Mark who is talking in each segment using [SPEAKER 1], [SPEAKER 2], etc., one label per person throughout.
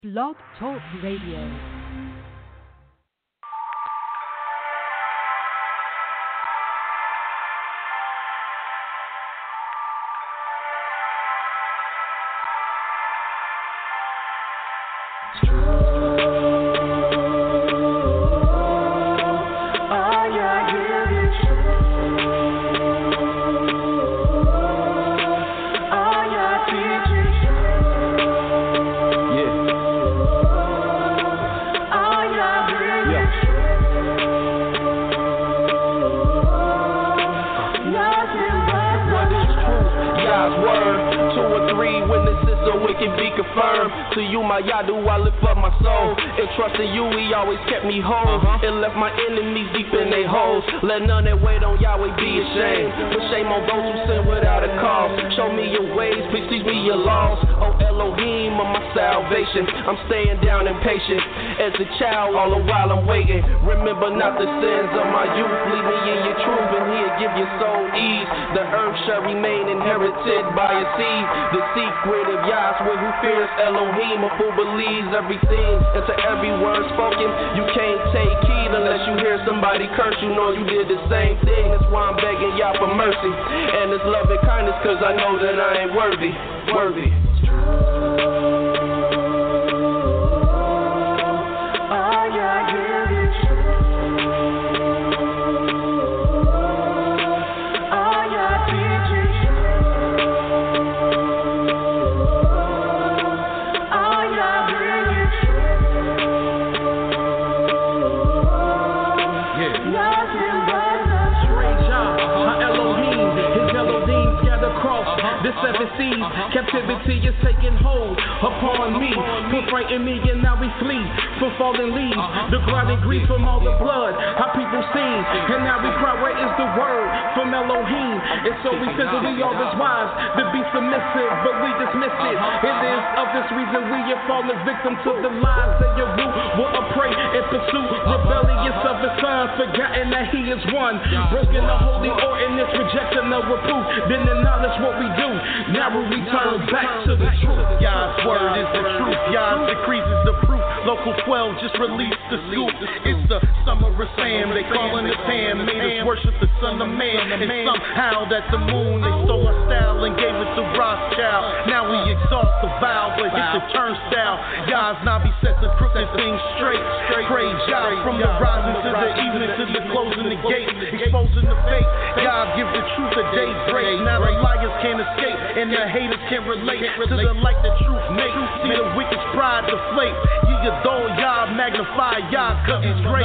[SPEAKER 1] Blog Talk Radio.
[SPEAKER 2] To you, my Yadu, I lift up my soul. And trusting you, he always kept me whole. And left my enemies deep in their holes. Let none that wait on Yahweh be ashamed. But shame on those who sin without a cause. Show me your ways, please teach me your laws. Oh Elohim of my salvation, I'm staying down and patient. As a child, all the while I'm waiting. Remember not the sins of my youth. Lead me in your truth, and he'll give your soul ease. The earth shall remain inherited by a seed. The secret of Yahweh who fears Elohim, a fool believes everything. And to every word spoken, you can't take heed unless you hear somebody curse. You know you did the same thing. That's why I'm begging Yah for mercy and His love and kindness, cause I know that I ain't worthy.
[SPEAKER 3] Seven seas, captivity is taking hold upon me. Put frighten me and now we flee from fallen leaves. The grinding grief from all the blood our people seen. And now we cry, where is the word from Elohim? And so we figure we are as wise to be submissive, but we dismiss it. It is of this reason we have fallen victim to the lies that your root will prey and pursue. Rebellious of his son, forgotten that he is one. Broken the holy ordinance, rejecting the reproof. Then acknowledge what we do. Now we return back to the truth.
[SPEAKER 4] Yah's word is the truth. Yah's decrees is the proof. Local 12 just released the scoop. It's the summer of Sam. They calling it Ham. Made us worship the Son of Man. And somehow that the moon, they stole our style and gave it to Rothschild. Now we exalt the vow, but hit the turnstile. Yah's Nabi set the crooked things straight. Praise Yah from the rising to the evening to the closing the gate. Exposing the fake. Yah give the truth a day break. Now the liars can't escape. And the haters can't relate to the light that truth makes. See the wicked's pride deflate. Ye adore Yah, magnify Yah, cause He's great.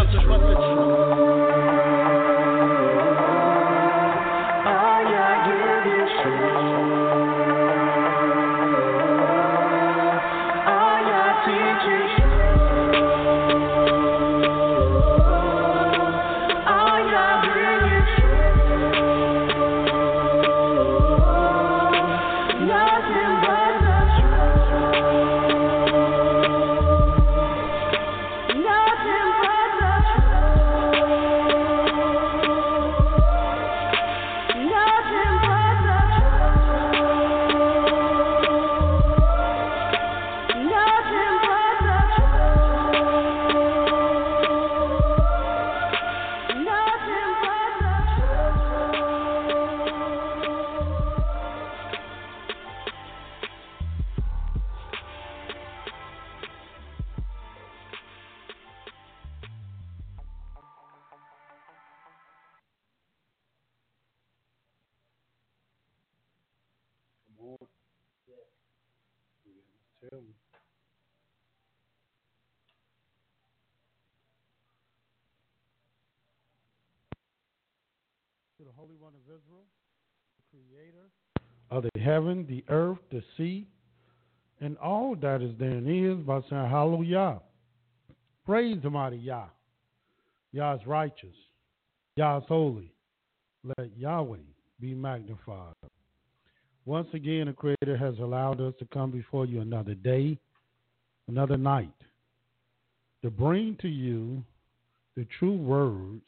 [SPEAKER 5] To the Holy One of Israel, the Creator of the heaven, the earth, the sea, and all that is therein is, by saying hallelujah. Praise the mighty Yah. Yah is righteous. Yah is holy. Let Yahweh be magnified. Once again, the Creator has allowed us to come before you another day, another night, to bring to you the true words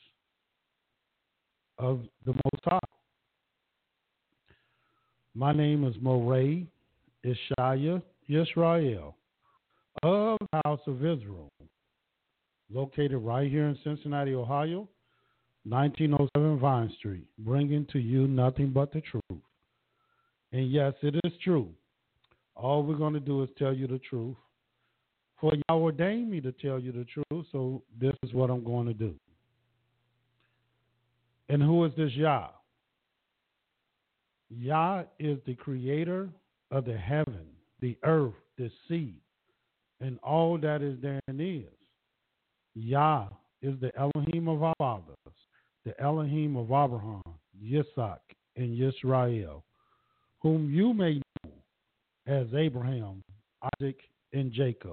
[SPEAKER 5] of the Most High. My name is Moray Ishaya Yisrael of the House of Israel, located right here in Cincinnati, Ohio, 1907 Vine Street, bringing to you nothing but the truth. And yes, it is true. All we're going to do is tell you the truth. For Yah ordained me to tell you the truth, so this is what I'm going to do. And who is this Yah? Yah is the creator of the heaven, the earth, the sea, and all that is therein is. Yah is the Elohim of our fathers, the Elohim of Abraham, Yitzhak, and Yisrael, whom you may know as Abraham, Isaac, and Jacob.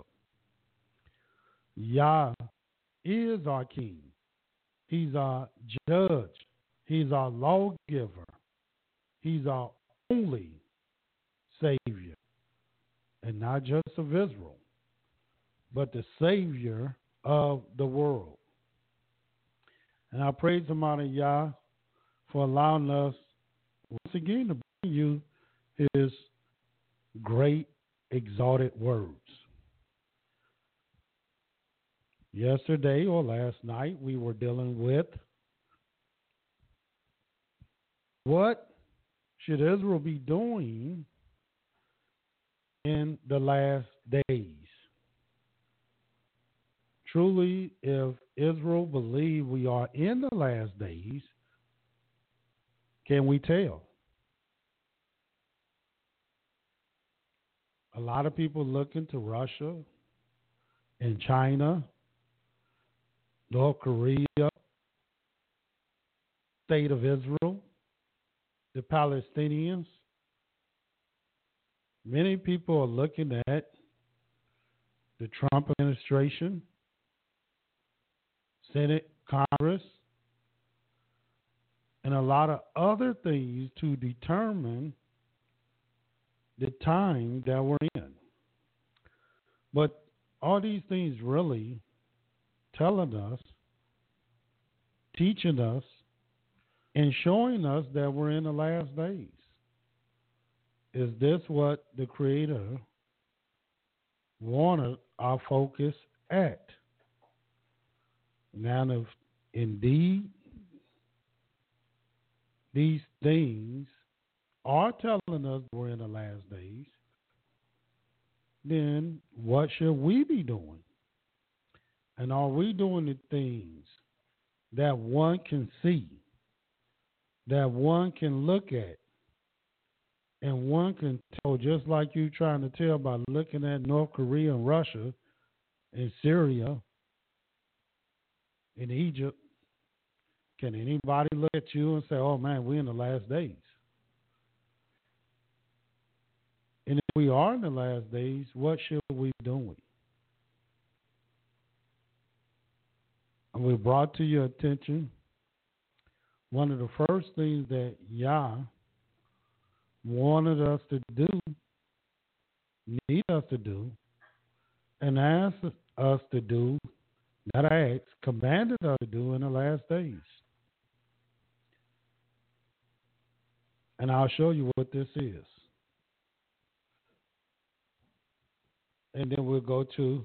[SPEAKER 5] Yah is our king. He's our judge. He's our lawgiver. He's our only Savior. And not just of Israel, but the Savior of the world. And I praise Almighty Yah for allowing us once again to bring you His great exalted words. Yesterday or last night, we were dealing with what should Israel be doing in the last days. Truly, if Israel believe we are in the last days, can we tell? A lot of people looking to Russia and China, North Korea, State of Israel, the Palestinians. Many people are looking at the Trump administration, Senate, Congress, and a lot of other things to determine the time that we're in. But all these things really telling us, teaching us, and showing us that we're in the last days. Is this what the Creator wanted our focus at? Now, if indeed these things are telling us we're in the last days, then what should we be doing? And are we doing the things that one can see, that one can look at, and one can tell, just like you trying to tell by looking at North Korea and Russia and Syria and Egypt? Can anybody look at you and say, oh man, we're in the last days? And if we are in the last days, what should we be doing? And we brought to your attention one of the first things that Yah wanted us to do, need us to do, and asked us to do, not asked, commanded us to do in the last days. And I'll show you what this is. And then we'll go to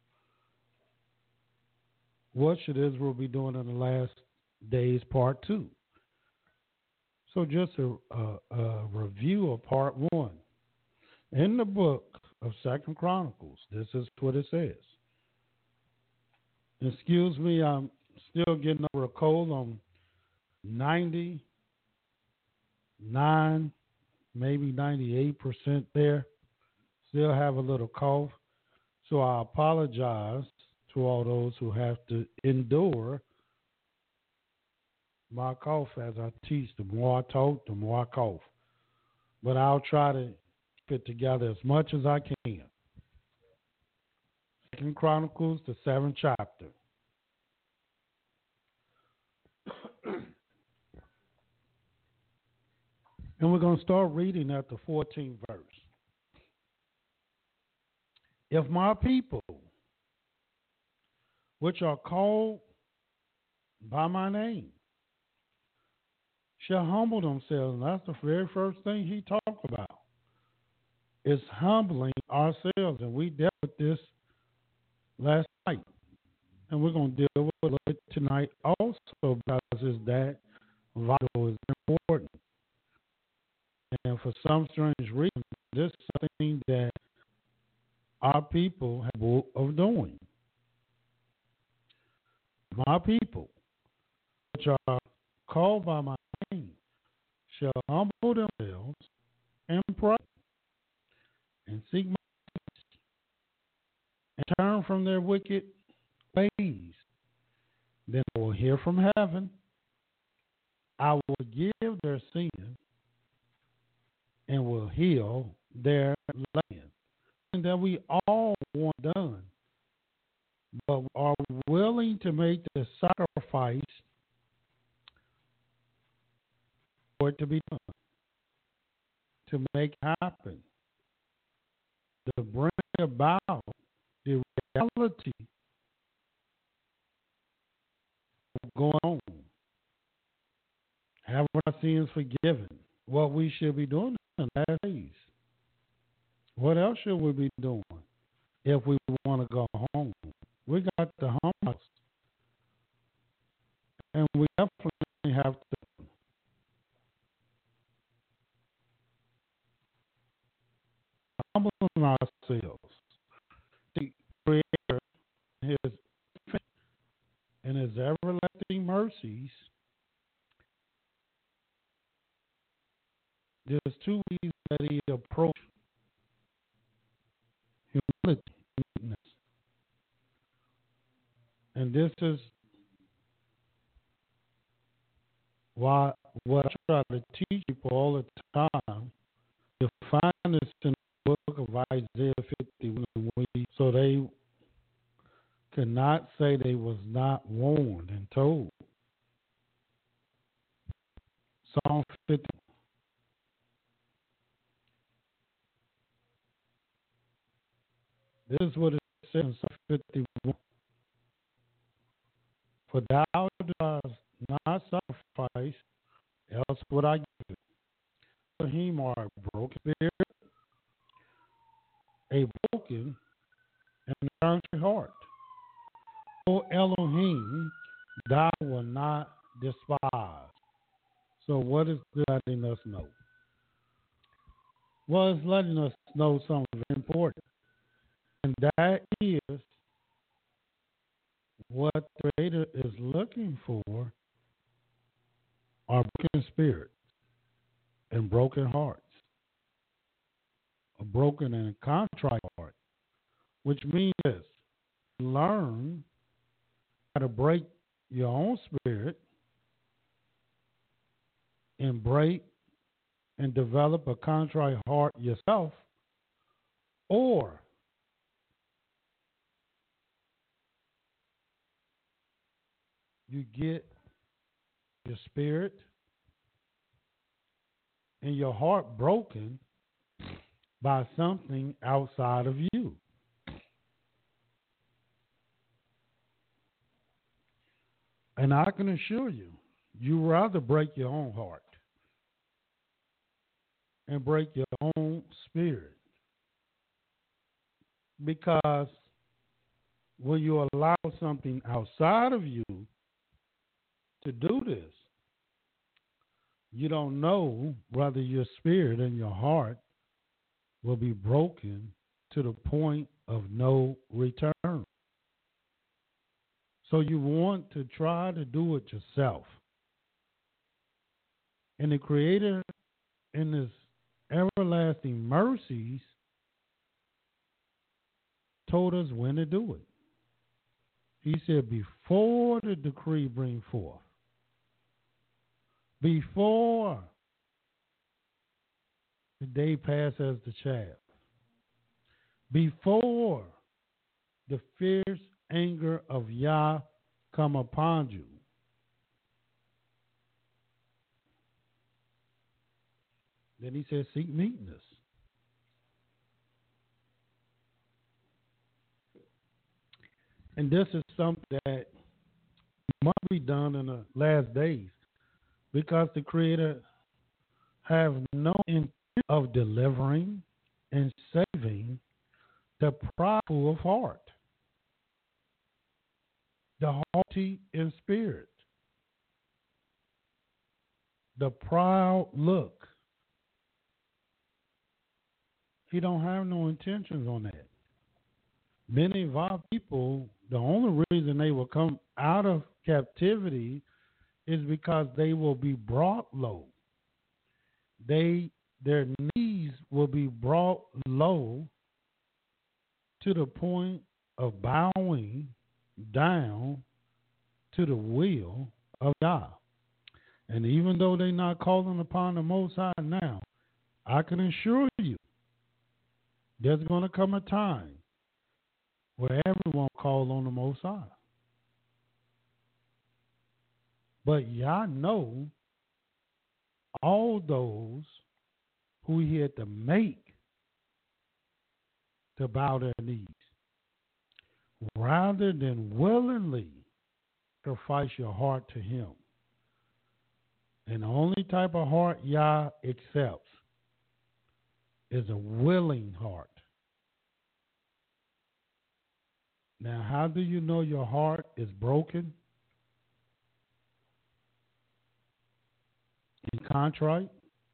[SPEAKER 5] what should Israel be doing in the last days, part 2. So just a review of part 1. In the book of 2 Chronicles, this is what it says. Excuse me, I'm still getting over a cold. I'm 99, maybe 98% there. Still have a little cough. So I apologize to all those who have to endure my cough as I teach. The more I talk, the more I cough. But I'll try to keep it together as much as I can. 2 Chronicles, the 7th chapter. And we're going to start reading at the 14th verse. If my people, which are called by my name, shall humble themselves, and that's the very first thing he talked about, is humbling ourselves. And we dealt with this last night. And we're going to deal with it tonight also because it's that vital is important. And for some strange reason, this is something that our people have a of doing. My people, which are called by my name, shall humble themselves and pray and seek my face and turn from their wicked ways. Then I will hear from heaven. I will forgive their sin and will heal their land. And that we all want done, but are willing to make the sacrifice for it to be done, to make it happen, to bring about the reality of going on, having our sins forgiven, what we should be doing in the last days. What else should we be doing if we want to go home? We got to humble us. And we definitely have to humble ourselves. The Creator, His and His everlasting mercies. There's two ways that He approached humility. And this is why what I try to teach people all the time. You find this in the book of Isaiah 51, so they cannot say they was not warned and told. Psalm 50. This is what it says in Psalm 51. For thou dost not sacrifice, else would I give it. For him are a broken spirit, a broken and a contrite heart. O Elohim, thou wilt not despise. So what is letting us know? Well, it's letting us know something very important. And that is what the Creator is looking for are broken spirits and broken hearts. A broken and a contrite heart, which means this: learn how to break your own spirit and break and develop a contrite heart yourself, or you get your spirit and your heart broken by something outside of you. And I can assure you, you'd rather break your own heart and break your own spirit. Because when you allow something outside of you to do this, you don't know whether your spirit and your heart will be broken to the point of no return. So you want to try to do it yourself. And the Creator, in His everlasting mercies, told us when to do it. He said, before the decree bring forth, before the day pass as the chaff, before the fierce anger of Yah come upon you, then He said, seek meekness. And this is something that must be done in the last days, because the Creator have no intent of delivering and saving the prideful of heart. the haughty in spirit, the proud look. He don't have no intentions on that. Many of our people, the only reason they will come out of captivity is because they will be brought low. Their knees will be brought low to the point of bowing down to the will of God. And even though they're not calling upon the Most High now, I can assure you there's going to come a time where everyone call on the Most High. But Yah know all those who he had to make to bow their knees, rather than willingly sacrifice your heart to him. And the only type of heart Yah accepts is a willing heart. Now, how do you know your heart is broken and contrite?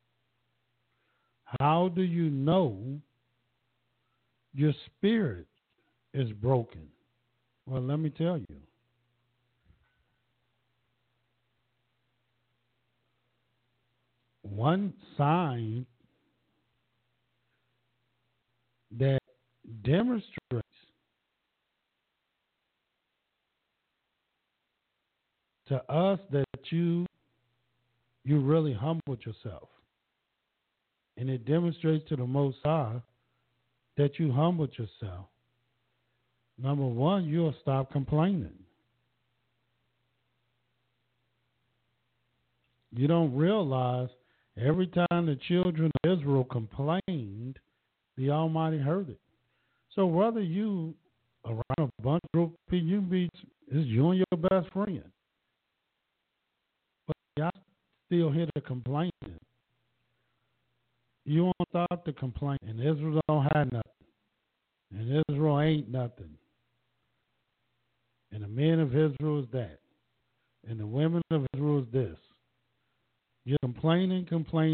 [SPEAKER 5] How do you know your spirit is broken? Well, let me tell you. One sign that demonstrates to us that you really humbled yourself, and it demonstrates to the Most High that you humbled yourself. Number one, you'll stop complaining. You don't realize every time the children of Israel complained, the Almighty heard it. So whether you around a bunch of group of people, it's you and your best friend. But y'all still hear the complaining. You won't stop the complaining. And Israel don't have nothing. And Israel ain't nothing. And the men of Israel is that. And the women of Israel is this. You're complaining.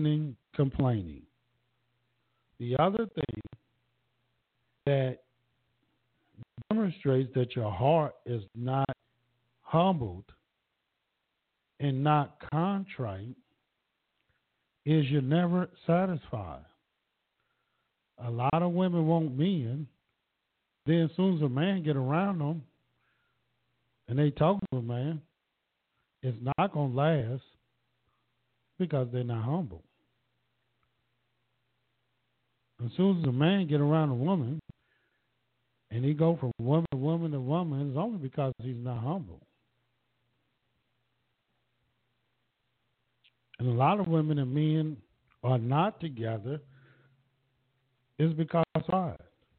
[SPEAKER 5] The other thing that demonstrates that your heart is not humbled and not contrite is you're never satisfied. A lot of women want men, then as soon as a man get around them and they talk to a man, it's not going to last because they're not humble. As soon as a man get around a woman and he go from woman to woman to woman, it's only because he's not humble. And a lot of women and men are not together is because of pride.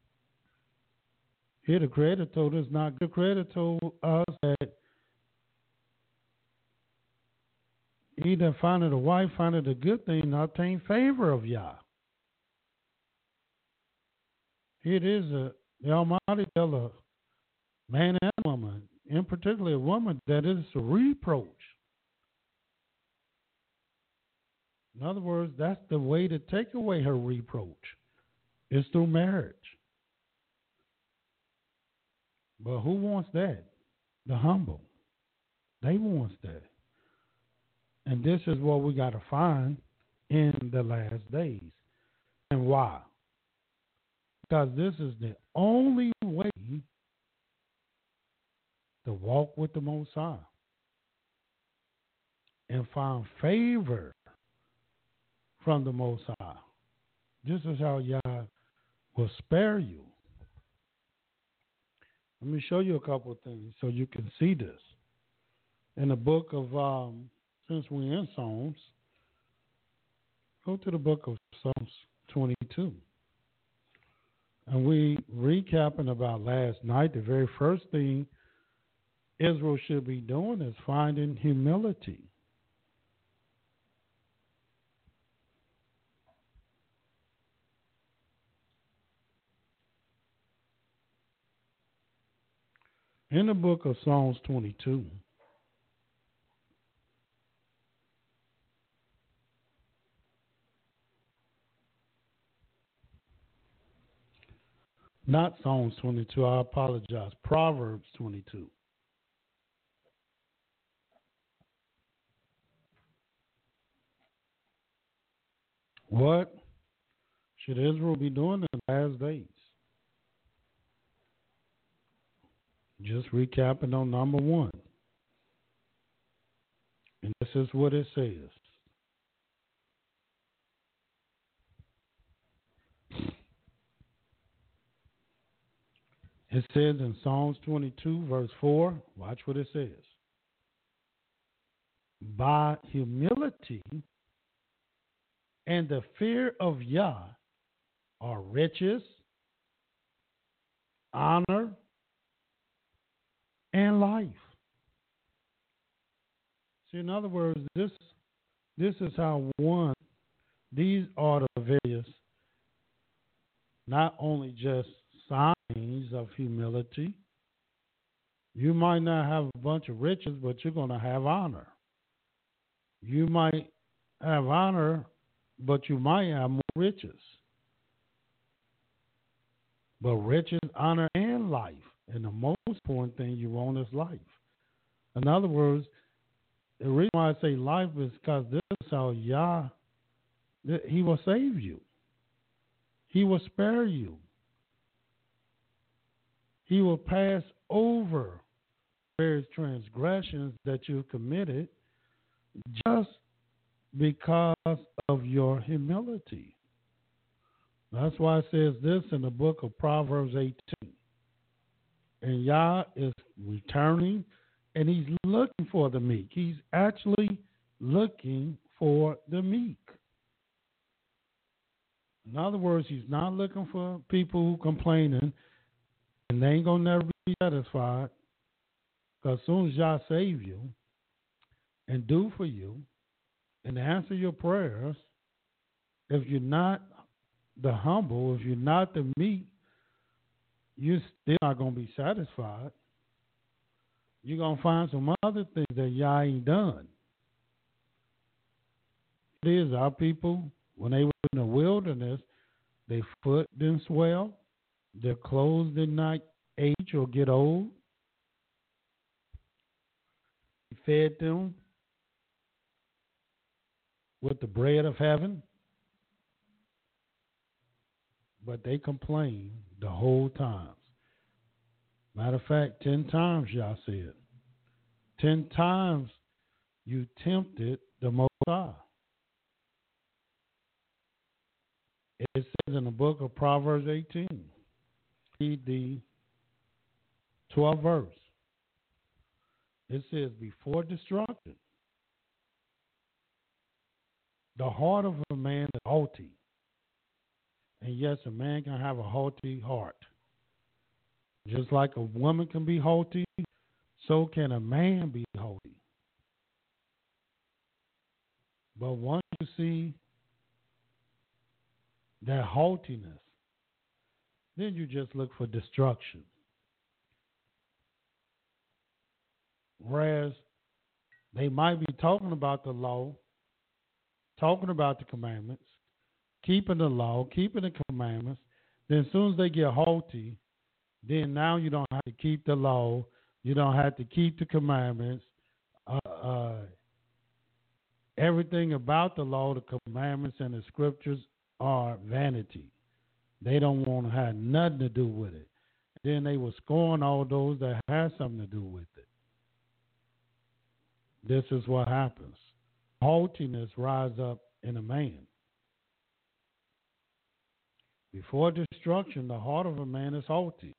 [SPEAKER 5] Here the Creator told us not good. The Creator told us that he that findeth a wife findeth a good thing and obtain favor of Yah. Here it is, the Almighty tell a man and a woman, in particular a woman, that is a reproach. In other words, that's the way to take away her reproach, is through marriage. But who wants that? The humble. They want that. And this is what we got to find in the last days. And why? Because this is the only way to walk with the Most High and find favor from the Most High. This is how Yah will spare you. Let me show you a couple of things so you can see this. In the book of, since we're in Psalms, go to the book of Psalms 22. And we recapping about last night, the very first thing Israel should be doing is finding humility. In the book of Psalms 22, not Psalms 22, I apologize, Proverbs 22. What should Israel be doing in the last days? Just recapping on number 1. And this is what it says. It says in Psalms 22, verse 4, watch what it says. By humility and the fear of Yah are riches, honor, and life. See, in other words, this is how these are the various, not only just signs of humility. You might not have a bunch of riches, but you're going to have honor. You might have honor, but you might have more riches. But riches, honor, and life. And the most important thing you want is life. In other words, the reason why I say life is because this is how Yah, He will save you. He will spare you. He will pass over various transgressions that you've committed just because of your humility. That's why it says this in the book of Proverbs 18. And Yah is returning, and He's looking for the meek. He's actually looking for the meek. In other words, He's not looking for people who complaining, and they ain't going to never be satisfied. Because as soon as Yah save you and do for you and answer your prayers, if you're not the humble, if you're not the meek, you're still not going to be satisfied. You're going to find some other things that Yah ain't done. It is our people, when they were in the wilderness, their foot didn't swell, their clothes did not age or get old. He fed them with the bread of heaven. But they complained the whole time. Matter of fact, 10 times Yah said. 10 times you tempted the Most High. It says in the book of Proverbs 18, read the 12th verse. It says, before destruction, the heart of a man is haughty. And yes, a man can have a haughty heart. Just like a woman can be haughty, so can a man be haughty. But once you see that haughtiness, then you just look for destruction. Whereas they might be talking about the law, talking about the commandments, keeping the law, keeping the commandments. Then as soon as they get haughty, then now you don't have to keep the law. You don't have to keep the commandments. Everything about the law, the commandments, and the scriptures are vanity. They don't want to have nothing to do with it. Then they will scorn all those that have something to do with it. This is what happens. Haughtiness rises up in a man. Before destruction, the heart of a man is haughty.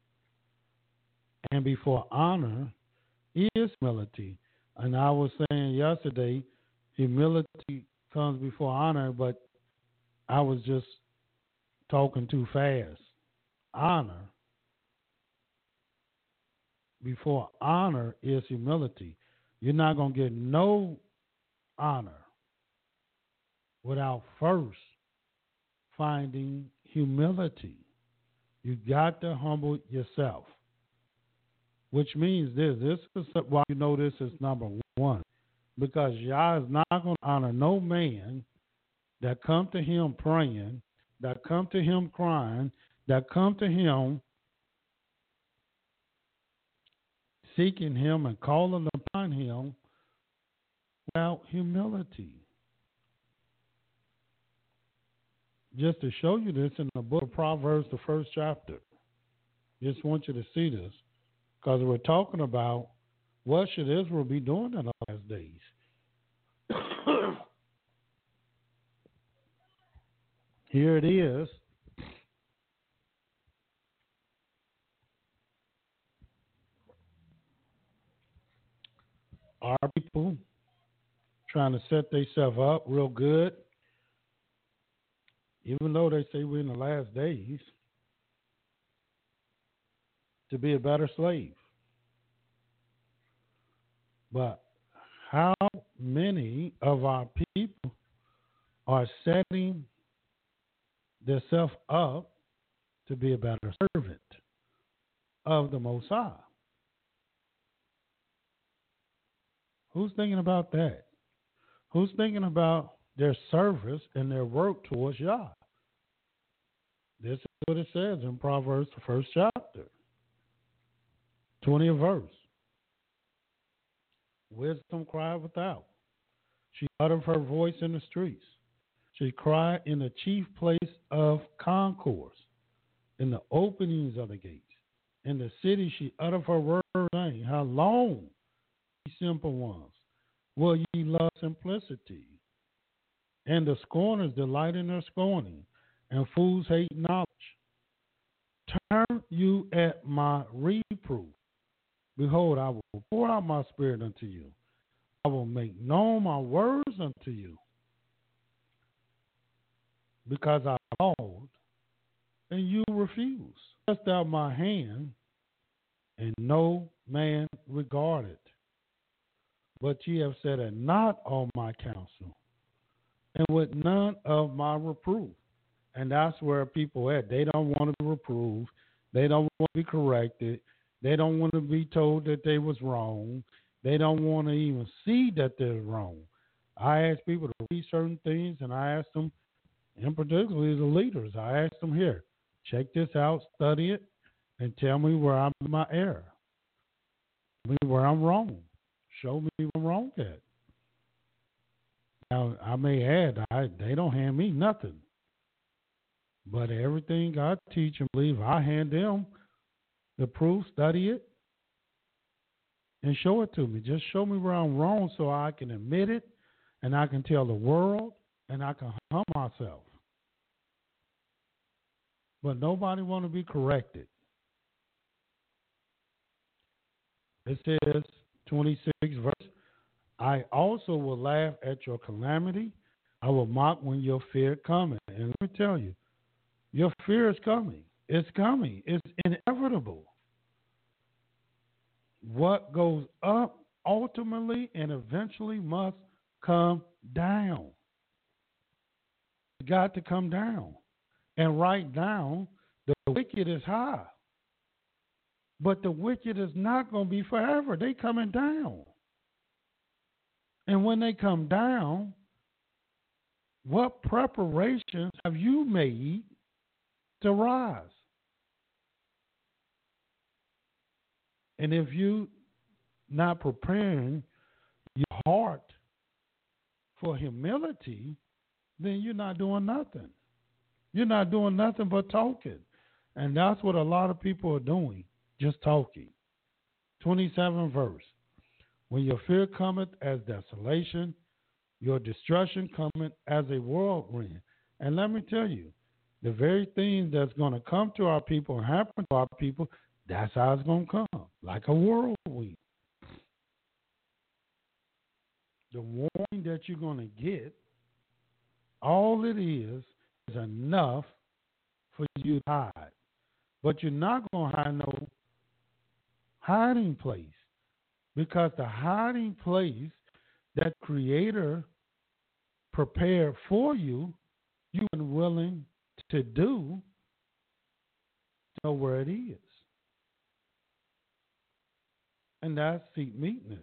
[SPEAKER 5] And before honor is humility. And I was saying yesterday, humility comes before honor, but I was just talking too fast. Honor. Before honor is humility. You're not going to get no honor without first finding humility. You got to humble yourself. which means this. This is why you know this is number one. Because Yah is not going to honor no man that come to him praying, that come to him crying, that come to him seeking him and calling upon him without humility. Just to show you this in the book of Proverbs, the first chapter. Just want you to see this. Because we're talking about what should Israel be doing in the last days. Here it is. Our people trying to set themselves up real good, even though they say we're in the last days, to be a better slave. But how many of our people are setting themselves up to be a better servant of the Most High? Who's thinking about that? Who's thinking about their service and their work towards Yah? This is what it says in Proverbs, the first chapter, 20th verse. Wisdom cried without. She uttered her voice in the streets. She cried in the chief place of concourse, in the openings of the gates. In the city she uttered her word, saying, how long, ye simple ones, will ye love simplicity? And the scorners delight in their scorning, and fools hate knowledge. Turn you at my reproof. Behold, I will pour out my spirit unto you. I will make known my words unto you. Because I called, and you refused. Thrust out my hand, and no man regarded. But ye have set at naught all my counsel, and with none of my reproof. And that's where people at. They don't want to be reproved. They don't want to be corrected. They don't want to be told that they was wrong. They don't want to even see that they're wrong. I ask people to read certain things, and I ask them, and particularly the leaders, I ask them, here, check this out, study it, and tell me where I'm in my error. Tell me where I'm wrong. Show me where I'm wrong at. Now, I may add, they don't hand me nothing. But everything I teach and believe, I hand them the proof, study it, and show it to me. Just show me where I'm wrong so I can admit it, and I can tell the world, and I can humble myself. But nobody want to be corrected. It says, 26 verse, I also will laugh at your calamity. I will mock when your fear cometh. And let me tell you, your fear is coming. It's coming. It's inevitable. What goes up ultimately and eventually must come down. It's got to come down. And right now, the wicked is high. But the wicked is not going to be forever. They coming down. And when they come down, what preparations have you made to rise? And if you not preparing your heart for humility, then you're not doing nothing. You're not doing nothing but talking. And that's what a lot of people are doing, just talking. 27 verse. When your fear cometh as desolation, your destruction cometh as a whirlwind. And let me tell you, the very thing that's going to come to our people and happen to our people, that's how it's going to come, like a whirlwind. The warning that you're going to get, all it is enough for you to hide. But you're not going to hide no hiding place, because the hiding place that Creator prepared for you, you are willing to do, to know where it is. And that's seek meekness.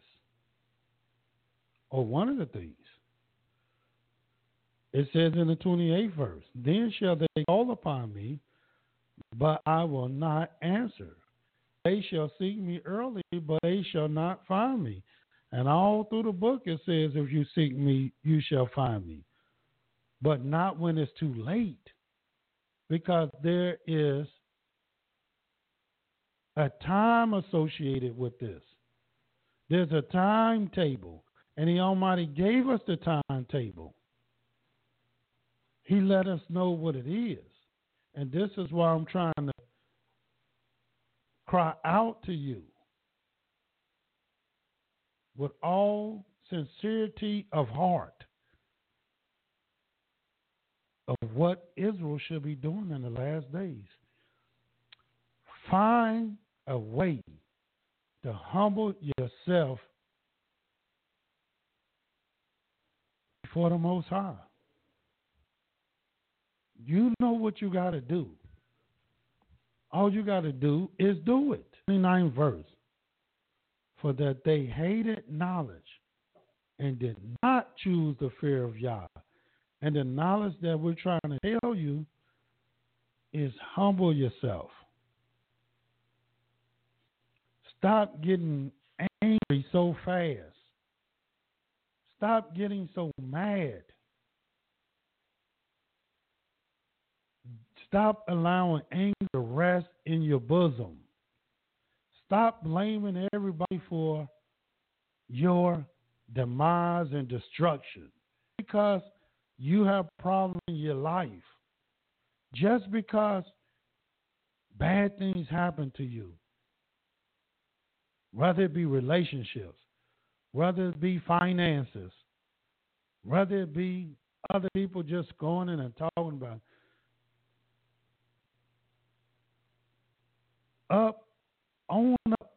[SPEAKER 5] Or one of the things. It says in the 28th verse, then shall they call upon me, but I will not answer. They shall seek me early, but they shall not find me. And all through the book it says, if you seek me, you shall find me. But not when it's too late. Because there is a time associated with this. There's a timetable. And the Almighty gave us the timetable. He let us know what it is. And this is why I'm trying to cry out to you with all sincerity of heart of what Israel should be doing in the last days. Find a way to humble yourself before the Most High. You know what you got to do. All you got to do is do it. 29th verse. For that they hated knowledge and did not choose the fear of Yah. And the knowledge that we're trying to tell you is humble yourself. Stop getting angry so fast. Stop getting so mad. Stop allowing anger to rest in your bosom. Stop blaming everybody for your demise and destruction because you have problems in your life. Just because bad things happen to you, whether it be relationships, whether it be finances, whether it be other people just going in and talking about own up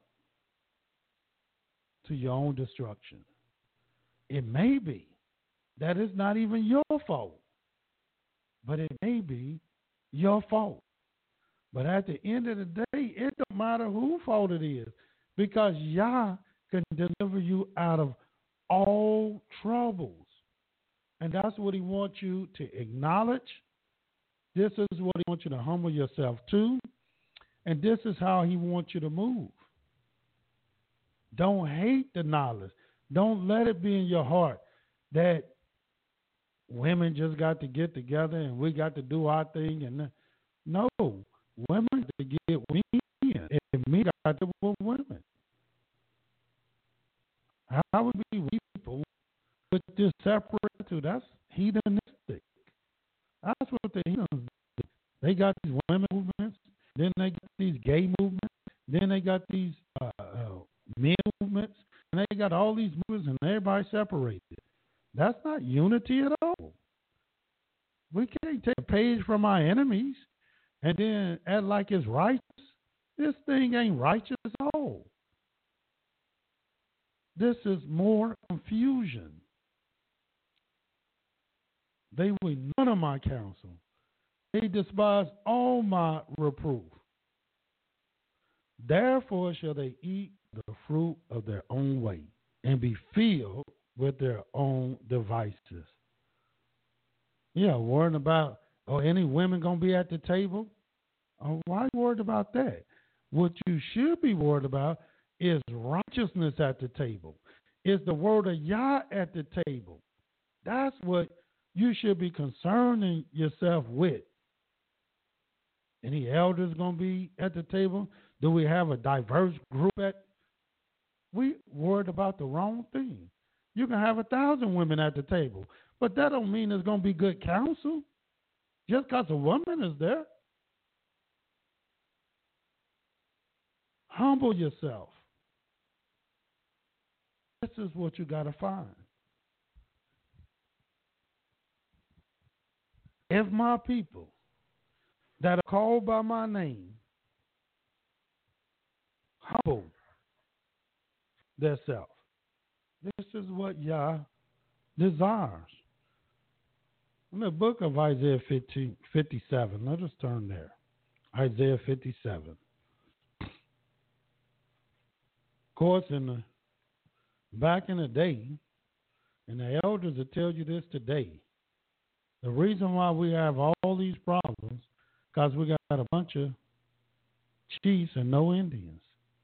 [SPEAKER 5] to your own destruction. It may be that it's not even your fault, but it may be your fault. But at the end of the day, it don't matter whose fault it is, because Yah can deliver you out of all troubles. And that's what he wants you to acknowledge. This is what he wants you to humble yourself to. And this is how he wants you to move. Don't hate the knowledge. Don't let it be in your heart that women just got to get together and we got to do our thing. And no, women to get men, and men got to with women. How would we people with this separate? That's hedonistic. That's what the heathens do. They got these women movements. Then they got these gay movements. Then they got these men movements. And they got all these movements and everybody separated. That's not unity at all. We can't take a page from our enemies and then act like it's righteous. This thing ain't righteous at all. This is more confusion. They were none of my counsel. They despise all my reproof. Therefore shall they eat the fruit of their own way and be filled with their own devices. Yeah, worrying about, any women going to be at the table? Oh, why are you worried about that? What you should be worried about is righteousness at the table. Is the word of Yah at the table. That's what you should be concerning yourself with. Any elders going to be at the table? Do we have a diverse group We worried about the wrong thing. You can have 1,000 women at the table, but that don't mean there's going to be good counsel just because a woman is there. Humble yourself. This is what you got to find. If my people that are called by my name humble themselves, this is what Yah desires. In the book of Isaiah 57, let us turn there. Isaiah 57. course, back in the day, and the elders will tell you this today, the reason why we have all these problems because we got a bunch of chiefs and no Indians.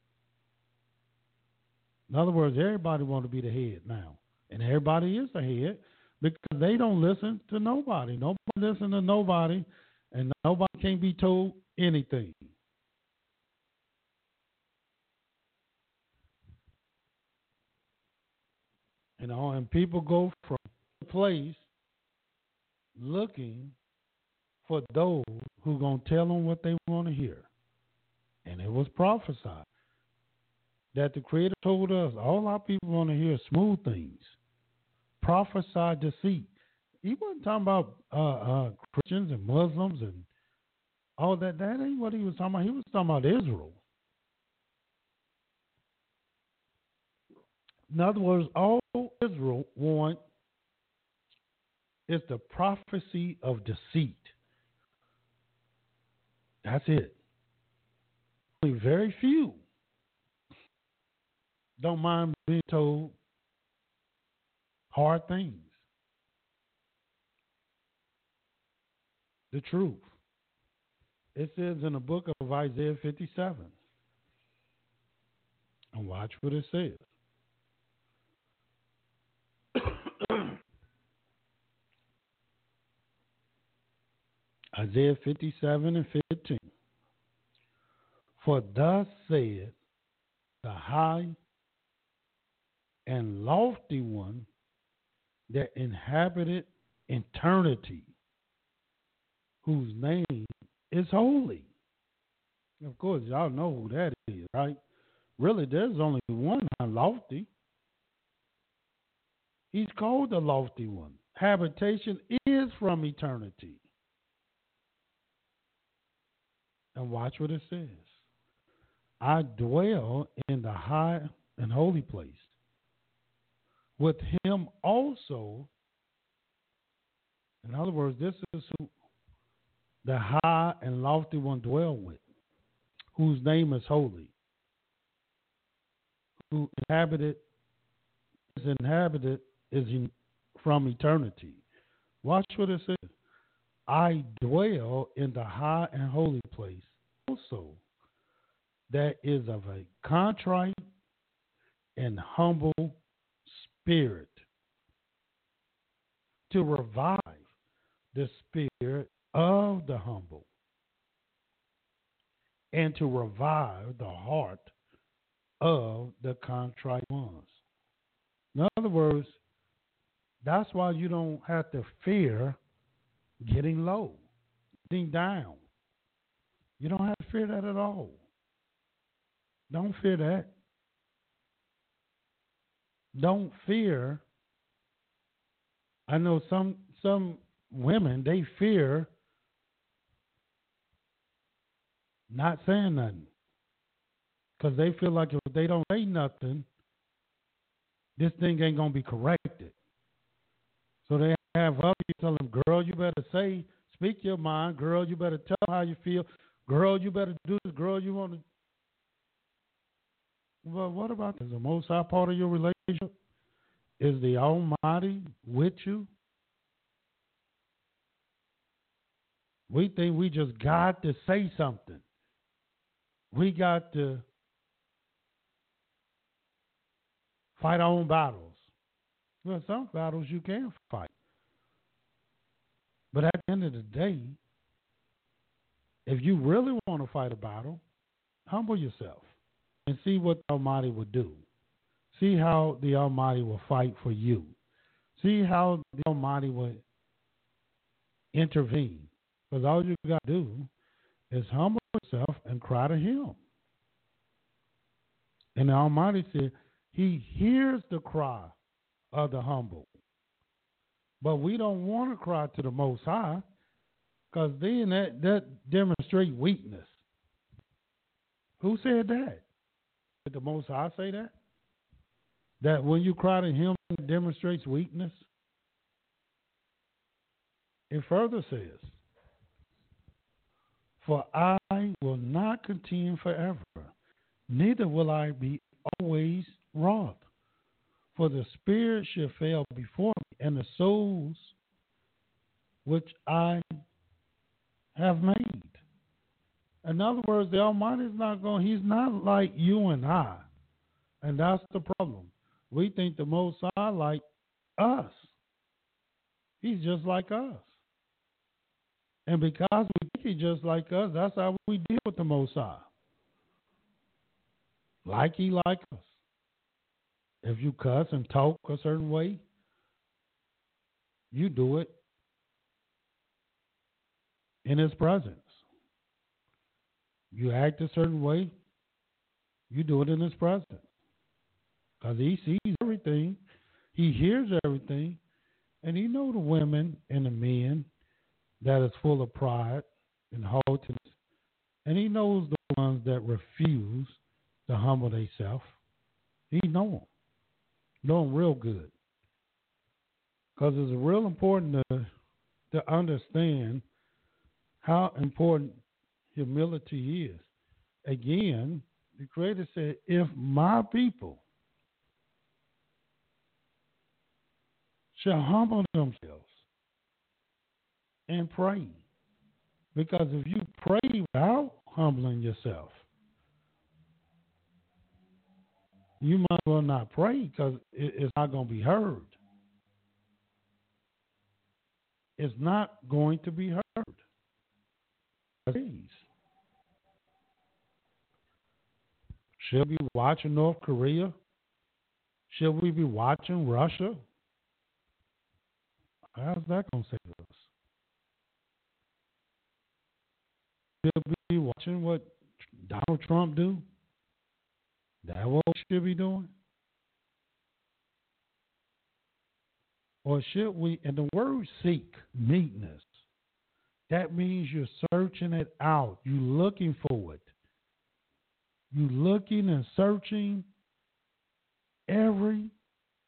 [SPEAKER 5] In other words, everybody want to be the head now. And everybody is the head because they don't listen to nobody. Nobody listen to nobody, and nobody can be told anything. You know, and people go from place looking for those who going to tell them what they want to hear. And it was prophesied that the Creator told us all our people want to hear smooth things. Prophesied deceit. He wasn't talking about Christians and Muslims and all that. That ain't what he was talking about. He was talking about Israel. In other words, all Israel want is the prophecy of deceit. That's it. Only very few don't mind being told hard things. The truth. It says in the book of Isaiah 57. And watch what it says. Isaiah 57 and 15. For thus saith the high and lofty one that inhabited eternity, whose name is holy. Of course, y'all know who that is, right? Really, there's only one lofty. He's called the lofty one. Habitation is from eternity. And watch what it says. I dwell in the high and holy place. With him also, in other words, this is who the high and lofty one dwell with, whose name is holy, who inhabited is from eternity. Watch what it says. I dwell in the high and holy place also, that is of a contrite and humble spirit, to revive the spirit of the humble and to revive the heart of the contrite ones. In other words, that's why you don't have to fear getting low, getting down. You don't have to fear that at all. Don't fear that. Don't fear. I know some women, they fear not saying nothing because they feel like if they don't say nothing, this thing ain't going to be corrected. So they have other people tell them, girl, you better speak your mind. Girl, you better tell how you feel. Girl, you better do this. Girl, you want to. Well, what about this? The most high part of your relationship is the Almighty with you. We think we just got to say something. We got to fight our own battles. Well, some battles you can fight. But at the end of the day, if you really want to fight a battle, humble yourself and see what the Almighty will do. See how the Almighty will fight for you. See how the Almighty will intervene. Because all you got to do is humble yourself and cry to Him. And the Almighty said, He hears the cry of the humble. But we don't want to cry to the Most High, because then that demonstrates weakness. Who said that? Did the Most High say that? That when you cry to Him, it demonstrates weakness? It further says, for I will not contend forever, neither will I be always wroth. For the spirit shall fail before me, and the souls which I have made. In other words, the Almighty is not going, he's not like you and I. And that's the problem. We think the Most High like us. He's just like us. And because we think he's just like us, that's how we deal with the Most High. Like he like us. If you cuss and talk a certain way, you do it in his presence. You act a certain way, you do it in his presence. Because he sees everything, he hears everything, and he knows the women and the men that is full of pride and haughtiness. And he knows the ones that refuse to humble themselves. He knows them. Know them real good. Because it's real important to understand how important humility is. Again, the Creator said, if my people shall humble themselves and pray. Because if you pray without humbling yourself, you might well not pray because it's not going to be heard. It's not going to be heard. Should we be watching North Korea? Should we be watching Russia? How's that going to save us? Should we be watching what Donald Trump do? That what we should be doing? Or should we, and the word seek, meekness, that means you're searching it out. You're looking for it. You're looking and searching everywhere,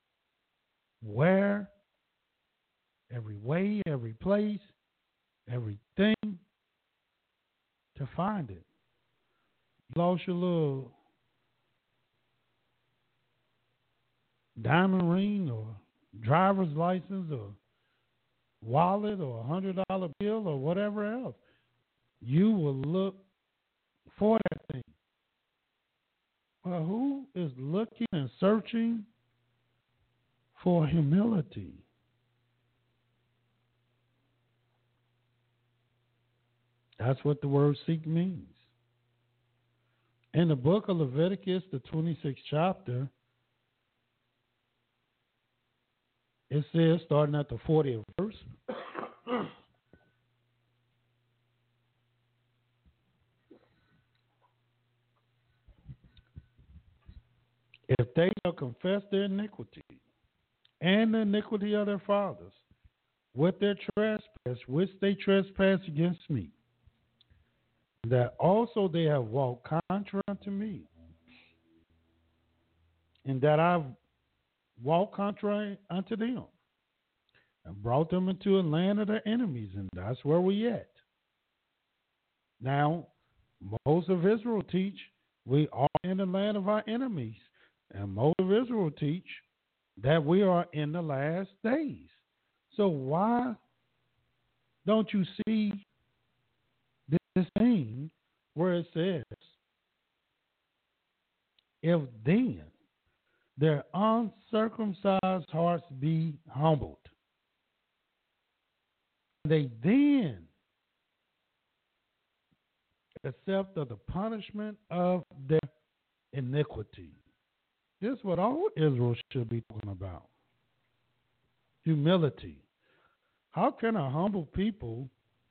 [SPEAKER 5] every way, every place, everything to find it. You lost your little diamond ring or driver's license or wallet or $100 bill or whatever else. You will look for that thing. Well, who is looking and searching for humility? That's what the word seek means. In the book of Leviticus, the 26th chapter, it says, starting at the 40th verse, if they shall confess their iniquity and the iniquity of their fathers with their trespass, which they trespass against me, that also they have walked contrary unto me, and that I've walked contrary unto them, and brought them into a land of their enemies, and that's where we at. Now, most of Israel teach we are in the land of our enemies, and most of Israel teach that we are in the last days. So why don't you see this thing where it says, if then their uncircumcised hearts be humbled, they then accept of the punishment of their iniquity. This is what all Israel should be talking about. Humility. How can a humble people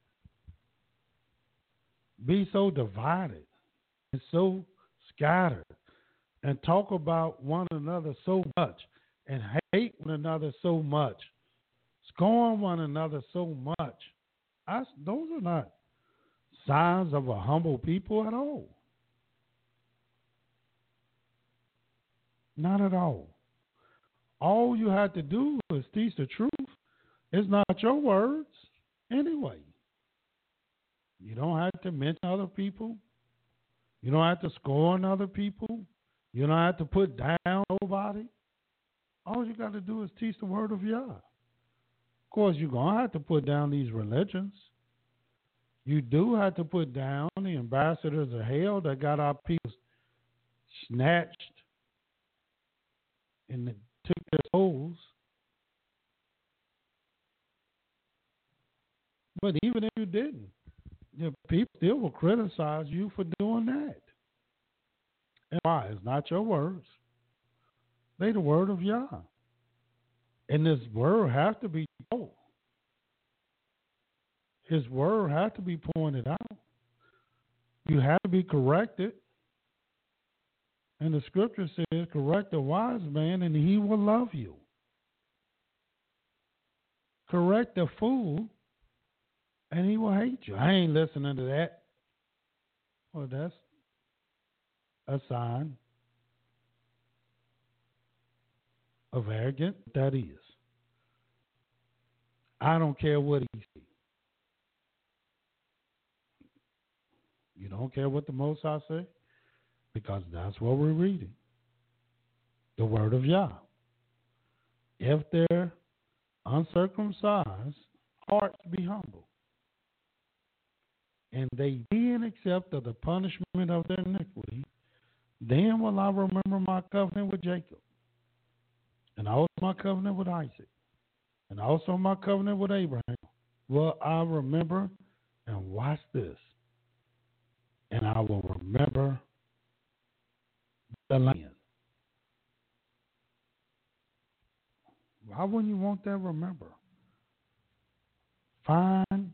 [SPEAKER 5] be so divided and so scattered and talk about one another so much and hate one another so much, scorn one another so much? Those are not signs of a humble people at all. Not at all. All you have to do is teach the truth. It's not your words anyway. You don't have to mention other people. You don't have to scorn other people. You don't have to put down nobody. All you got to do is teach the word of Yah. Of course, you're going to have to put down these religions. You do have to put down the ambassadors of hell that got our people snatched and took their souls. But even if you didn't, the people still will criticize you for doing that. And why? It's not your words. They the word of Yah. And this word has to be told. His word has to be pointed out. You have to be corrected. And the scripture says, correct a wise man and he will love you. Correct a fool and he will hate you. I ain't listening to that. Well, that's a sign of arrogance. That is. I don't care what he says. You don't care what the Most High say? Because that's what we're reading. The word of Yah. If their uncircumcised hearts be humble, and they then accept of the punishment of their iniquity, then will I remember my covenant with Jacob, and also my covenant with Isaac, and also my covenant with Abraham. Will I remember, and watch this, and I will remember the land. Why wouldn't you want that remember? Find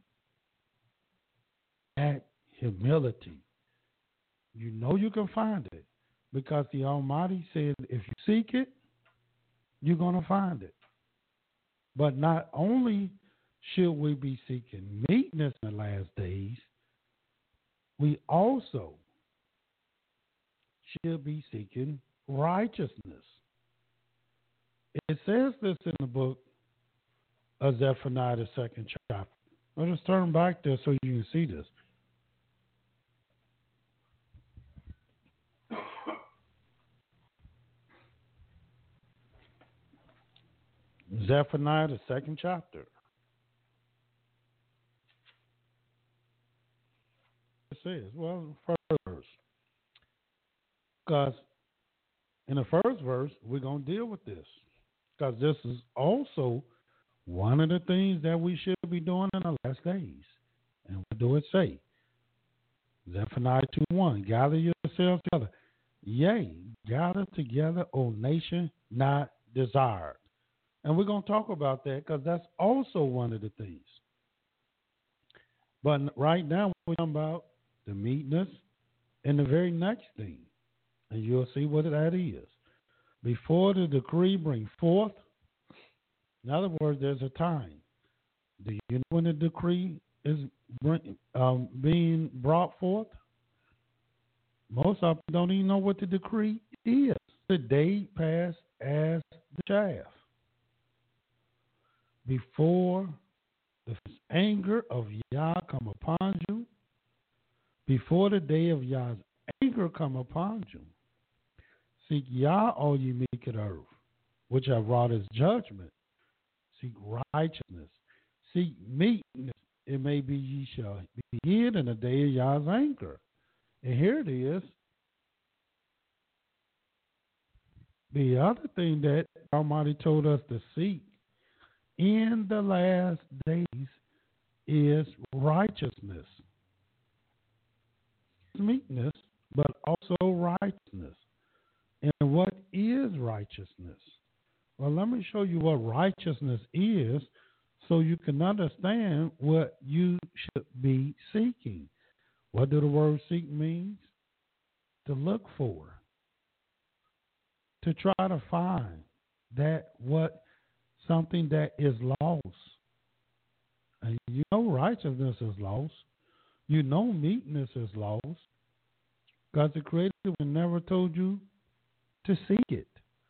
[SPEAKER 5] that humility. You know you can find it because the Almighty said if you seek it, you're going to find it. But not only should we be seeking meekness in the last days, we also should be seeking righteousness. It says this in the book of Zephaniah, the 2nd chapter. Let us turn back there so you can see this. Zephaniah, the 2nd chapter. It says, well, first verse. Because in the first verse, we're going to deal with this. Because this is also one of the things that we should be doing in the last days. And what do it say? Zephaniah 2:1, gather yourselves together. Yea, gather together, O nation not desired. And we're going to talk about that because that's also one of the things. But right now, we're talking about the meekness and the very next thing. And you'll see what that is. Before the decree bring forth, in other words, there's a time. Do you know when the decree is being brought forth? Most of them don't even know what the decree is. The day passed as the chaff. Before the anger of Yah come upon you, before the day of Yah's anger come upon you, seek Yah, all ye meek of earth, which have wrought his judgment. Seek righteousness. Seek meekness. It may be ye shall be hid in the day of Yah's anger. And here it is. The other thing that Almighty told us to seek in the last days is righteousness. Meekness, but also righteousness. And what is righteousness? Well, let me show you what righteousness is so you can understand what you should be seeking. What do the word seek mean? To look for. To try to find that what something that is lost. And you know righteousness is lost. You know meekness is lost. Because the Creator never told you to seek it.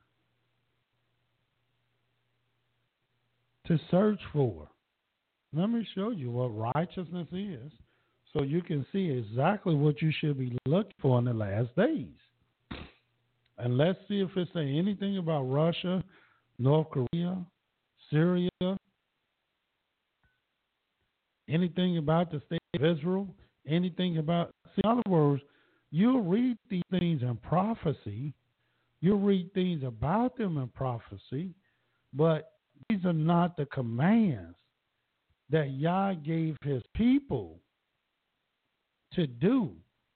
[SPEAKER 5] To search for. Let me show you what righteousness is so you can see exactly what you should be looking for in the last days. And let's see if it say anything about Russia, North Korea, Syria, anything about the state of Israel, anything about, see, in other words, you'll read these things in prophecy, you'll read things about them in prophecy, but these are not the commands that Yah gave his people to do.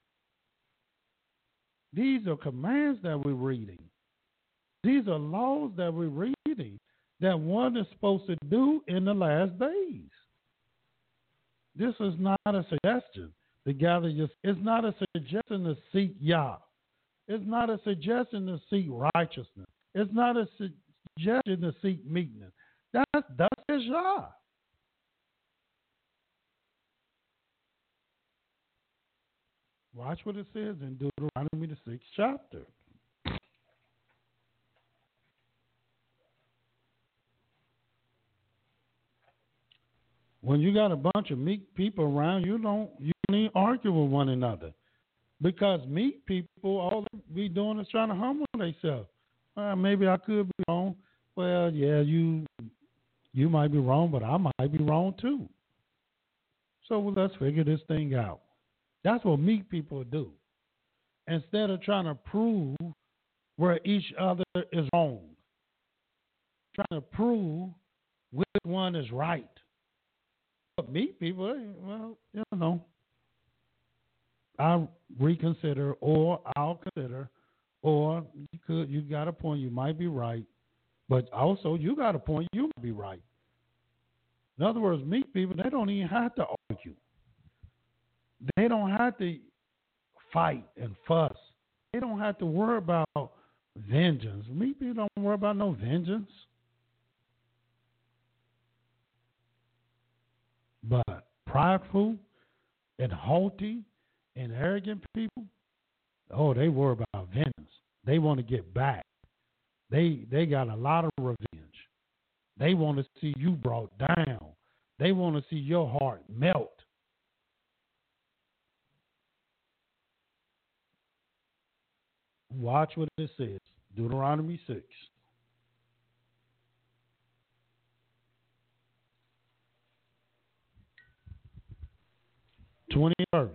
[SPEAKER 5] These are commands that we're reading. These are laws that we're reading that one is supposed to do in the last days. This is not a suggestion to gather your. It's not a suggestion to seek Yah. It's not a suggestion to seek righteousness. It's not a suggestion to seek meekness. That's his Yah. Watch what it says in Deuteronomy the 6th chapter. When you got a bunch of meek people around, you don't even argue with one another. Because meek people, all they be doing is trying to humble themselves. Maybe I could be wrong. Well, yeah, you might be wrong, but I might be wrong too. So let's figure this thing out. That's what meek people do. Instead of trying to prove where each other is wrong, trying to prove which one is right. But meek people, well, I'll reconsider, or I'll consider, or you got a point, you might be right, but also you got a point, you might be right. In other words, meek people, they don't even have to argue. They don't have to fight and fuss. They don't have to worry about vengeance. Meek people don't worry about no vengeance. But prideful and haughty and arrogant people, oh, they worry about vengeance. They want to get back. They got a lot of revenge. They want to see you brought down. They want to see your heart melt. Watch what it says. Deuteronomy 6. 20th verse.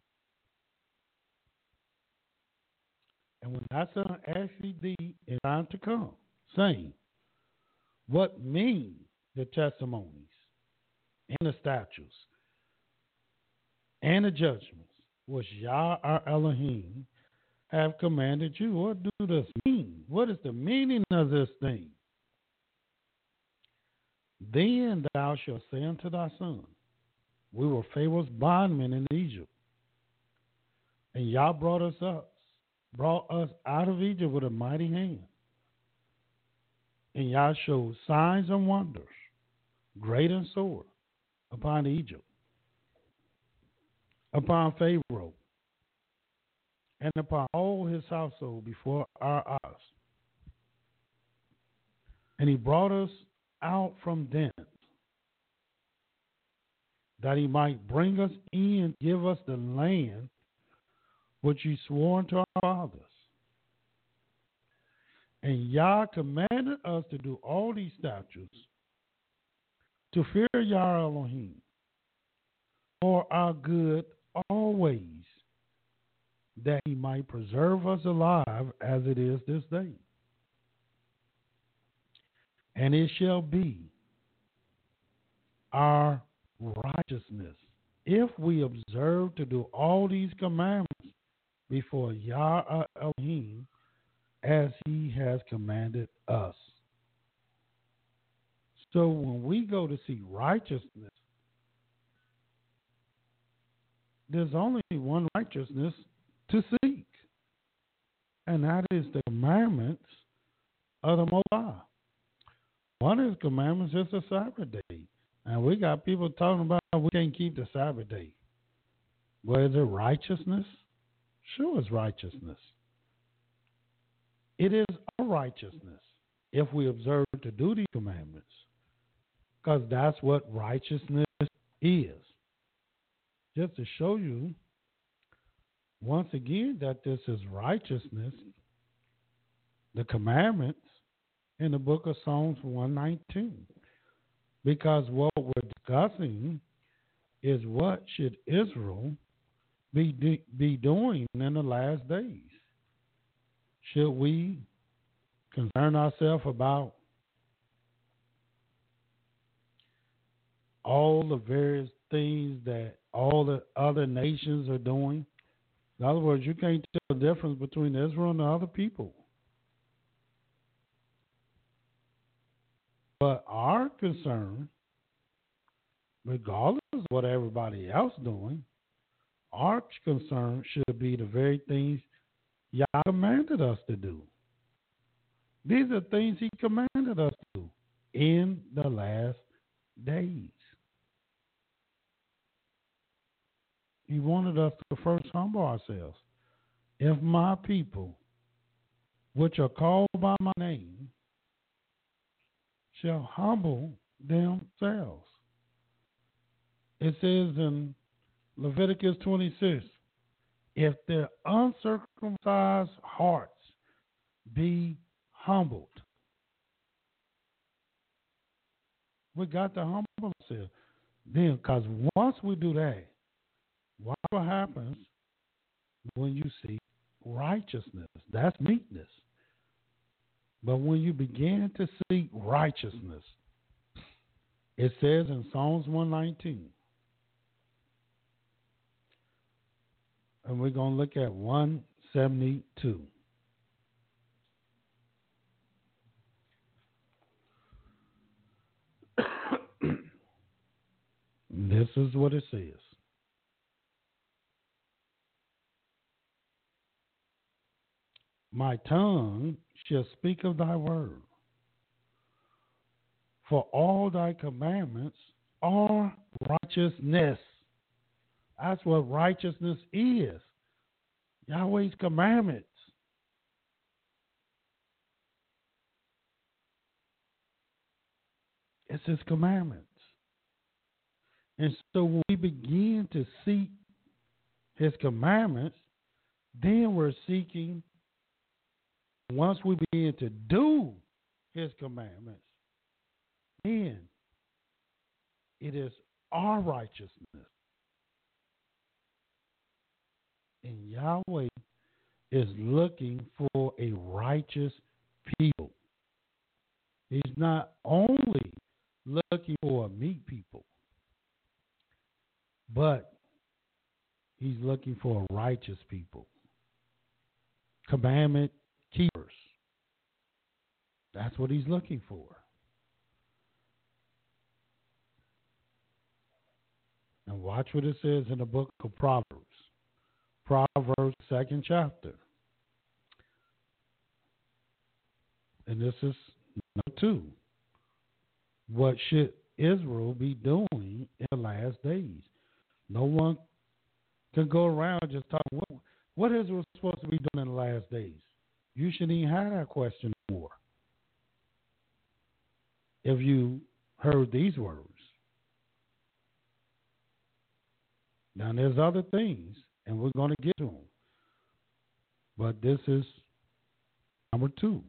[SPEAKER 5] And when thy son asked thee in time to come, saying, what mean the testimonies and the statutes and the judgments which Yah our Elohim have commanded you? What do this mean? What is the meaning of this thing? Then thou shalt say unto thy son, we were Pharaoh's bondmen in Egypt, and Yah brought us out of Egypt with a mighty hand. And Yah showed signs and wonders, great and sore, upon Egypt, upon Pharaoh, and upon all his household before our eyes. And he brought us out from thence, that he might bring us in, give us the land which he swore unto our fathers. And Yah commanded us to do all these statutes, to fear Yah Elohim, for our good always, that he might preserve us alive as it is this day. And it shall be our righteousness if we observe to do all these commandments before Yah Elohim as he has commanded us. So when we go to seek righteousness, there's only one righteousness to seek, and that is the commandments of the Most High. One of his commandments is the Sabbath day. And we got people talking about we can't keep the Sabbath day. Well, is it righteousness? Sure, it's righteousness. It is a righteousness if we observe to do these commandments, because that's what righteousness is. Just to show you, once again, that this is righteousness, the commandments in the book of Psalms 119. Because what we're discussing is what should Israel be doing in the last days. Should we concern ourselves about all the various things that all the other nations are doing? In other words, you can't tell the difference between Israel and the other people. But our concern, regardless of what everybody else is doing, our concern should be the very things Yah commanded us to do. These are things He commanded us to do in the last days. He wanted us to first humble ourselves. If my people, which are called by my name, shall humble themselves. It says in Leviticus 26, if their uncircumcised hearts be humbled. We got to humble ourselves. Then, because once we do that, what happens when you see righteousness? That's meekness. But when you begin to seek righteousness, it says in Psalms 119, and we're going to look at 172. This is what it says. My tongue shall speak of thy word, for all thy commandments are righteousness. That's what righteousness is. Yahweh's commandments. It's His commandments. And so when we begin to seek His commandments, then we're seeking, once we begin to do His commandments, then it is our righteousness. And Yahweh is looking for a righteous people. He's not only looking for a meek people, but He's looking for a righteous people. Commandment keepers. That's what He's looking for. And watch what it says in the book of Proverbs. Proverbs 2nd chapter. And this is number 2. What should Israel be doing in the last days? No one can go around just talking. What Israel supposed to be doing in the last days? You shouldn't even have that question anymore. If you heard these words. Now there's other things, and we're going to get to them. But this is number 2.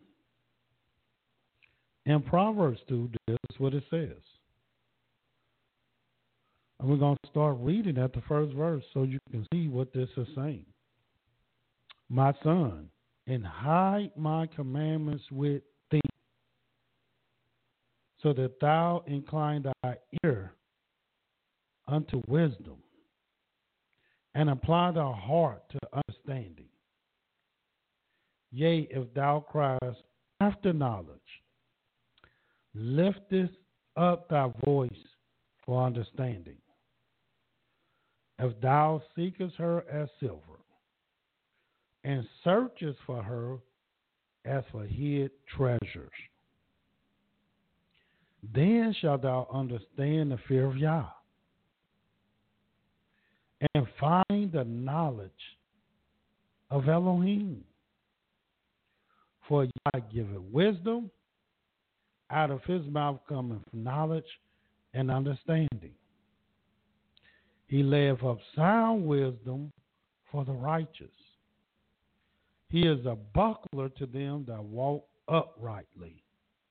[SPEAKER 5] In Proverbs 2, this is what it says. And we're going to start reading at the first verse so you can see what this is saying. My son, and hide my commandments with thee, so that thou incline thy ear unto wisdom, and apply thy heart to understanding. Yea, if thou criest after knowledge, liftest up thy voice for understanding. If thou seekest her as silver, and searchest for her as for hid treasures, then shalt thou understand the fear of Yah, and find the knowledge of Elohim. For Yah giveth wisdom, out of his mouth cometh knowledge and understanding. He layeth up sound wisdom for the righteous. He is a buckler to them that walk uprightly.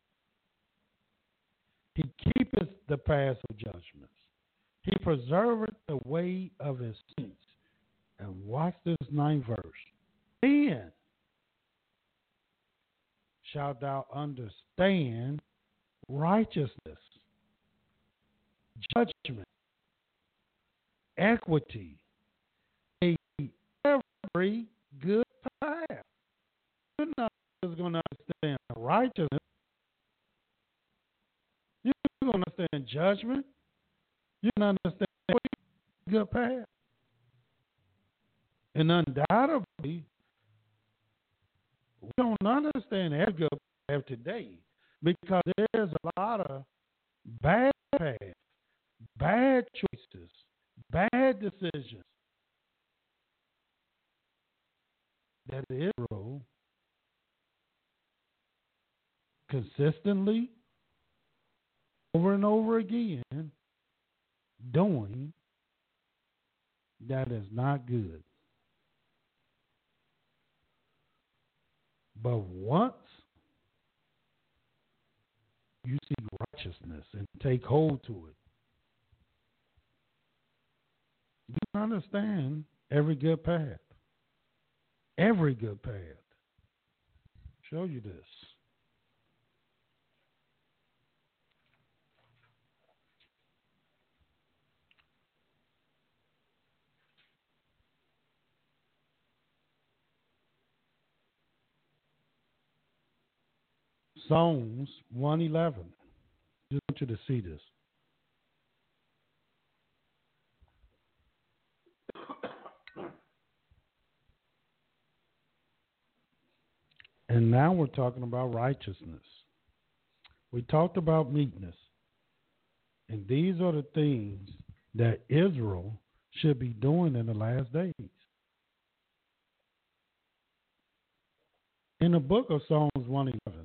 [SPEAKER 5] He keepeth the paths of judgments. He preserveth the way of his saints. And watch this 9th verse. Then shalt thou understand righteousness, judgment, equity, every good path. You're not just going to understand righteousness. You're going to understand judgment. You're going to understand every good path. And undoubtedly, we don't understand every good path today because there's a lot of bad paths, bad choices, bad decisions that Israel consistently, over and over again, doing that is not good. But once you see righteousness and take hold to it, you can understand every good path. Every good path. Show you this. Psalms 111. Just want you to see this. And now we're talking about righteousness. We talked about meekness. And these are the things that Israel should be doing in the last days. In the book of Psalms 111,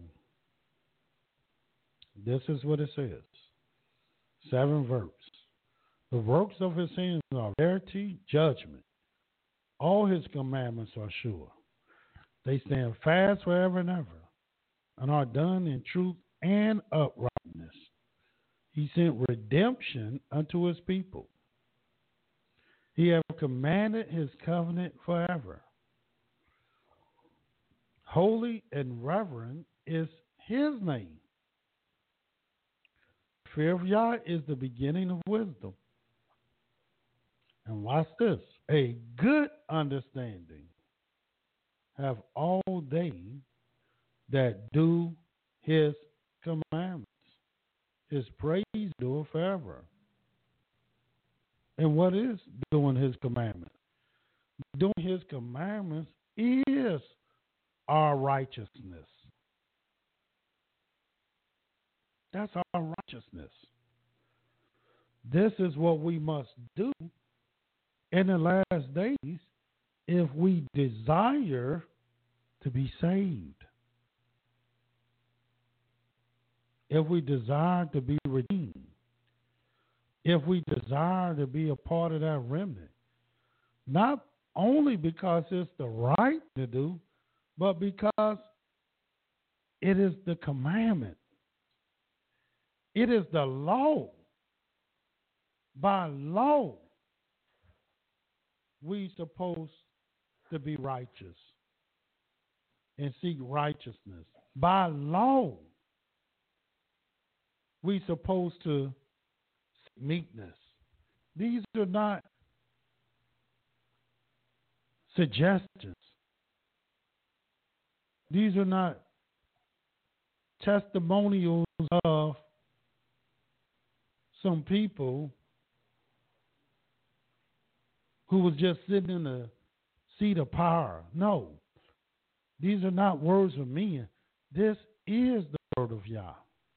[SPEAKER 5] this is what it says. 7th verse. The works of his hands are verity, judgment. All his commandments are sure. They stand fast forever and ever, and are done in truth and uprightness. He sent redemption unto his people. He hath commanded his covenant forever. Holy and reverend is his name. Fear of Yah is the beginning of wisdom. And watch this. A good understanding have all they that do his commandments. His praise doeth forever. And what is doing his commandments? Doing his commandments is our righteousness. That's our righteousness. This is what we must do in the last days if we desire to be saved. If we desire to be redeemed. If we desire to be a part of that remnant. Not only because it's the right to do, but because it is the commandment. It is the law. By law, we supposed to be righteous and seek righteousness. By law, we supposed to seek meekness. These are not suggestions. These are not testimonials of some people who was just sitting in the seat of power. No. These are not words of men. This is the word of Yah.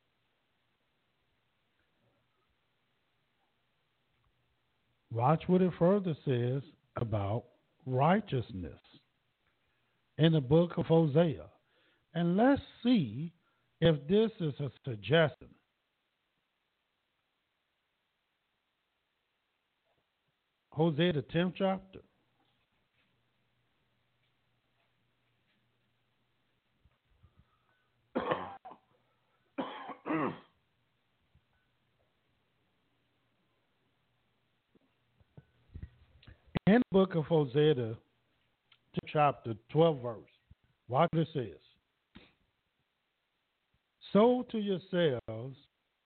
[SPEAKER 5] Watch what it further says about righteousness in the book of Hosea. And let's see if this is a suggestion. Hosea, the 10th chapter. In the book of Hosea, chapter 12, verse, watch what it says. Sow to yourselves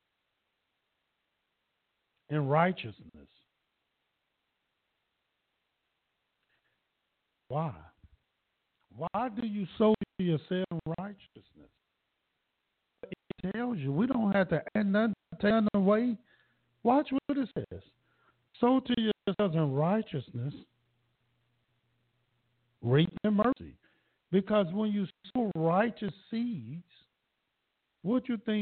[SPEAKER 5] in righteousness. Why? Why do you sow to yourself in righteousness? It tells you we don't have to add nothing, take nothing away. Watch what it says. Sow to yourselves in righteousness, reap in mercy. Because when you sow righteous seeds, what you think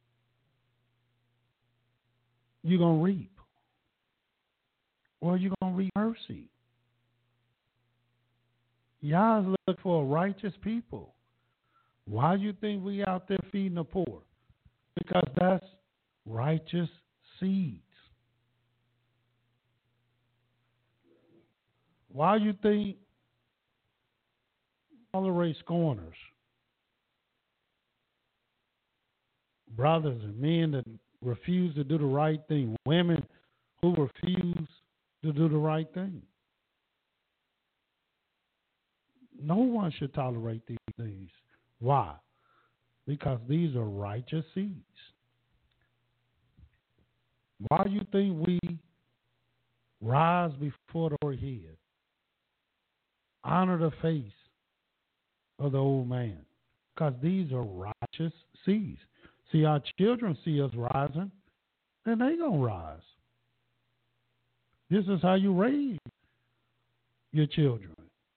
[SPEAKER 5] you're going to reap? Well, you're going to reap mercy. Y'all look for righteous people. Why do you think we out there feeding the poor? Because that's righteous seeds. Why do you think tolerate scorners? Brothers and men that refuse to do the right thing. Women who refuse to do the right thing. No one should tolerate these things. Why? Because these are righteous seeds. Why do you think we rise before the Lord head? Honor the face of the old man. Because these are righteous seeds. See, our children see us rising, and they going to rise. This is how you raise your children.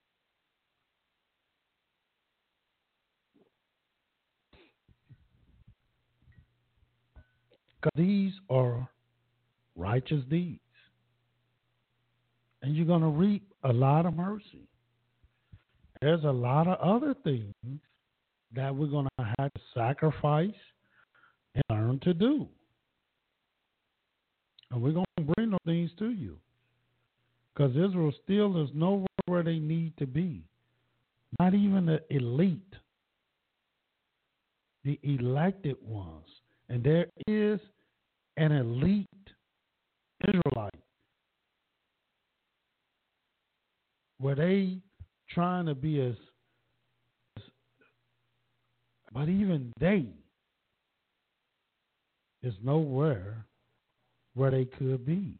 [SPEAKER 5] Because these are righteous deeds. And you're going to reap a lot of mercy. There's a lot of other things that we're going to have to sacrifice and learn to do. And we're going to bring those things to you. Because Israel still is nowhere where they need to be. Not even the elite. The elected ones. And there is an elite Israelite where they trying to be as but even they is nowhere where they could be.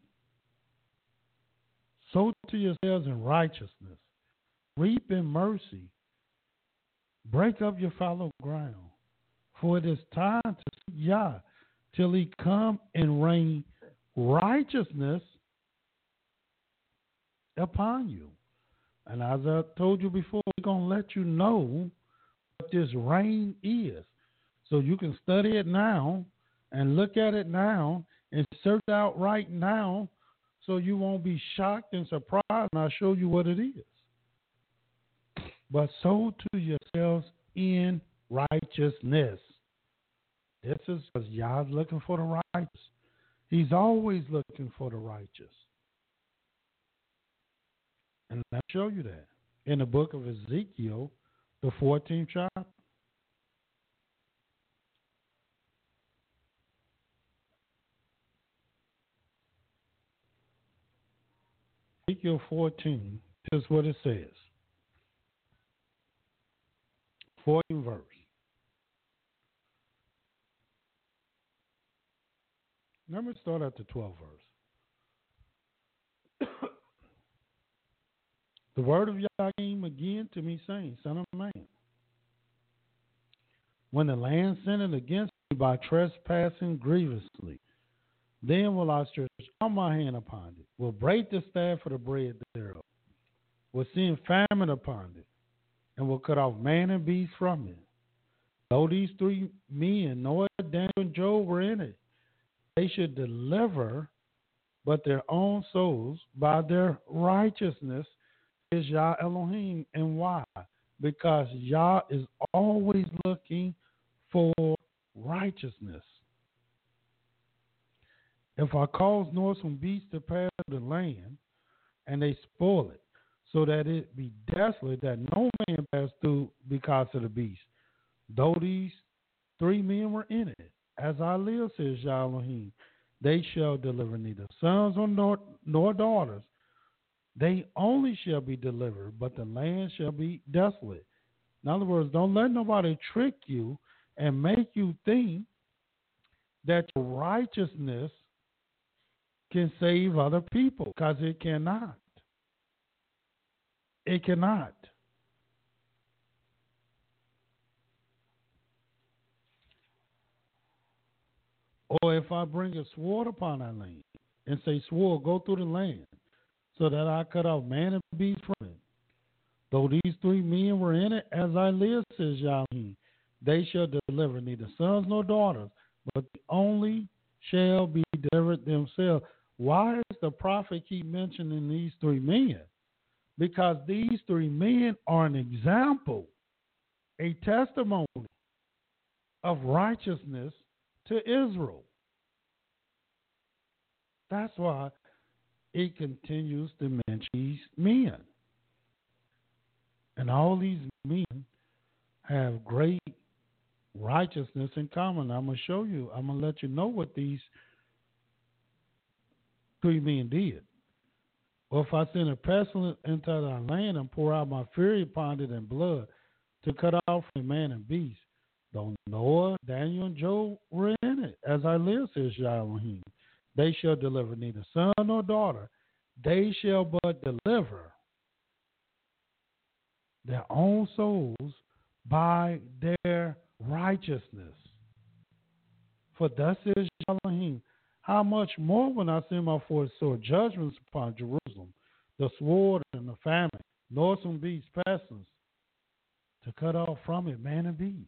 [SPEAKER 5] Sow to yourselves in righteousness, reap in mercy, break up your fallow ground, for it is time to seek Yah till he come and rain righteousness upon you. And as I told you before, we're going to let you know what this rain is. So you can study it now and look at it now and search out right now so you won't be shocked and surprised and I'll show you what it is. But sow to yourselves in righteousness. This is because Yah's looking for the righteous. He's always looking for the righteous. And I'll show you that in the book of Ezekiel, the 14th chapter. Ezekiel 14, this is what it says. 14th verse. Let me start at the 12th verse. The word of Yah came again to me, saying, Son of man, when the land sinned against me by trespassing grievously, then will I stretch out my hand upon it, will break the staff for the bread thereof, will send famine upon it, and will cut off man and beast from it. Though these three men, Noah, Daniel, and Job, were in it, they should deliver but their own souls by their righteousness is Yah Elohim. And why? Because Yah is always looking for righteousness. If I cause northern beasts to pass the land, and they spoil it, so that it be desolate, that no man pass through because of the beast, though these three men were in it, As I live, says Yah Elohim, they shall deliver neither sons nor daughters. They only shall be delivered, but the land shall be desolate. In other words, don't let nobody trick you and make you think that your righteousness can save other people, because it cannot. It cannot. Or if I bring a sword upon that land and say, sword, go through the land, so that I cut off man and beast from it. Though these 3 men were in it, as I live, says Yahweh, they shall deliver neither sons nor daughters, but only shall be delivered themselves. Why does the prophet keep mentioning these 3 men? Because these 3 men are an example, a testimony of righteousness to Israel. That's why it continues to mention these men. And all these men have great righteousness in common. I'm going to show you. I'm going to let you know what these 3 men did. Or if I send a pestilence into thy land and pour out my fury upon it in blood to cut off from man and beast, though Noah, Daniel, and Job were in it, as I live, says Yahweh, they shall deliver neither son nor daughter. They shall but deliver their own souls by their righteousness. For thus is Elohim, how much more when I send my forth sword judgments upon Jerusalem, the sword and the famine, northern beasts, pestilence, to cut off from it man and beast.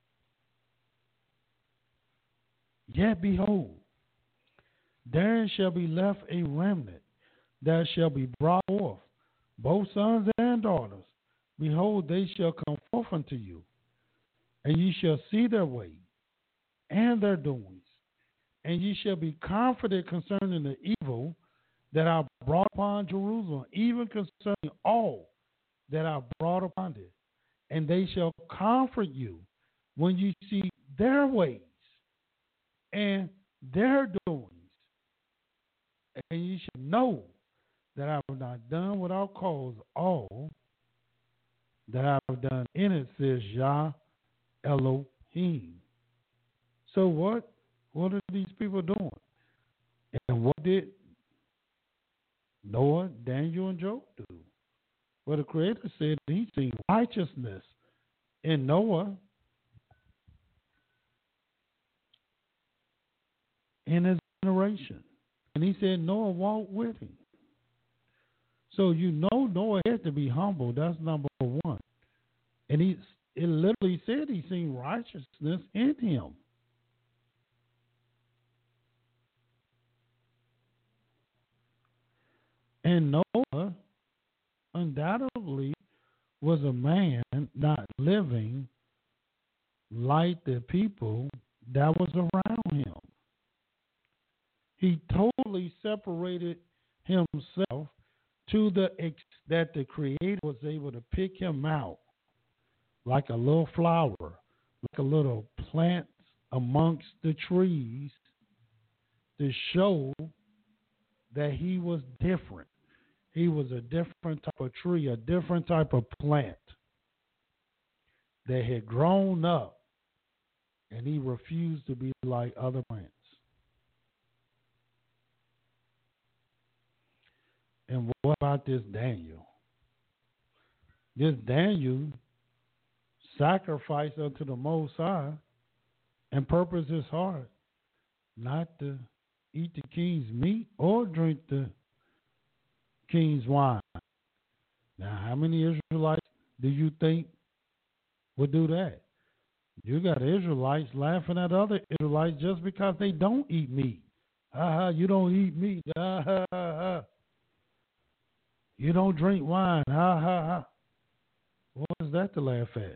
[SPEAKER 5] Yet behold, there shall be left a remnant that shall be brought forth, both sons and daughters. Behold, they shall come forth unto you, and ye shall see their way and their doings, and ye shall be comforted concerning the evil that I brought upon Jerusalem, even concerning all that I brought upon it. And they shall comfort you when you see their ways and their doings, and ye shall know that I have not done without cause all that I have done in it, says Yah Elohim. So what are these people doing? And what did Noah, Daniel, and Job do? Well, the Creator said he seen righteousness in Noah, in his generation. And he said Noah walked with him. So you know Noah had to be humble. That's number one. And it literally said he seen righteousness in him. And Noah undoubtedly was a man not living like the people that was around him. He totally separated himself to the extent that the Creator was able to pick him out like a little flower, like a little plant amongst the trees, to show that he was different. He was a different type of tree, a different type of plant that had grown up, and he refused to be like other plants. And what about this Daniel? This Daniel sacrificed unto the Most High and purposed his heart not to eat the king's meat or drink the king's wine. Now, how many Israelites do you think would do that? You got Israelites laughing at other Israelites just because they don't eat meat. You don't eat meat. You don't drink wine. What is that to laugh at?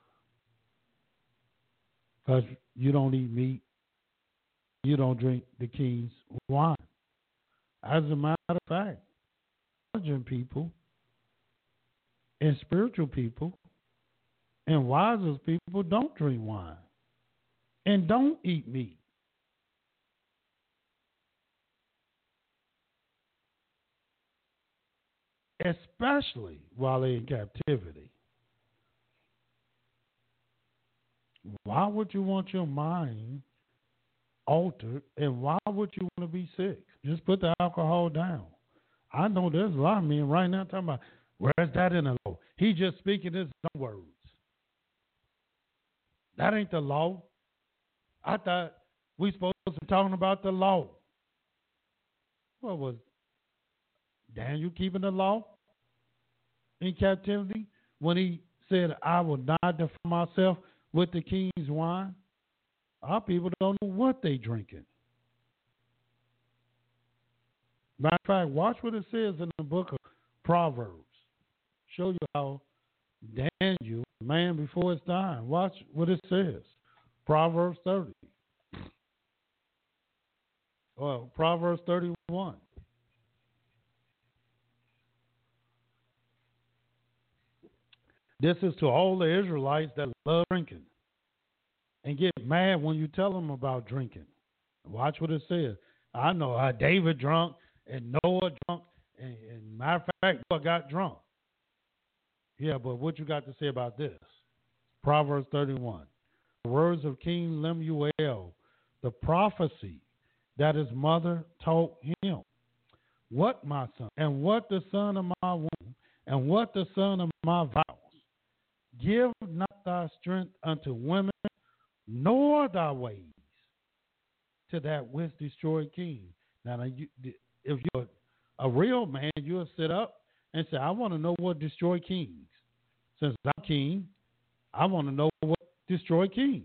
[SPEAKER 5] Because you don't eat meat. You don't drink the king's wine. As a matter of fact, intelligent people and spiritual people and wisest people don't drink wine and don't eat meat. Especially while they're in captivity. Why would you want your mind altered, and why would you want to be sick? Just put the alcohol down. I know there's a lot of men right now talking about, where's that in the law? He just speaking his own words. That ain't the law. I thought we supposed to be talking about the law. What was Daniel keeping the law in captivity when he said, I will not defile myself with the king's wine? Our people don't know what they drinking. Matter of fact, watch what it says in the book of Proverbs. Show you how Daniel, man before his time, watch what it says. Proverbs 30. Well, Proverbs 31. This is to all the Israelites that love drinking and get mad when you tell them about drinking. Watch what it says. I know how David drunk and Noah drunk, and matter of fact, Noah got drunk. Yeah, but what you got to say about this? Proverbs 31. The words of King Lemuel, the prophecy that his mother taught him. What, my son, and what the son of my womb, and what the son of my vows. Give not thy strength unto women, nor thy ways to that which destroy kings. Now, if you're a real man, you'll sit up and say, I want to know what destroy kings. Since I'm king, I want to know what destroy kings.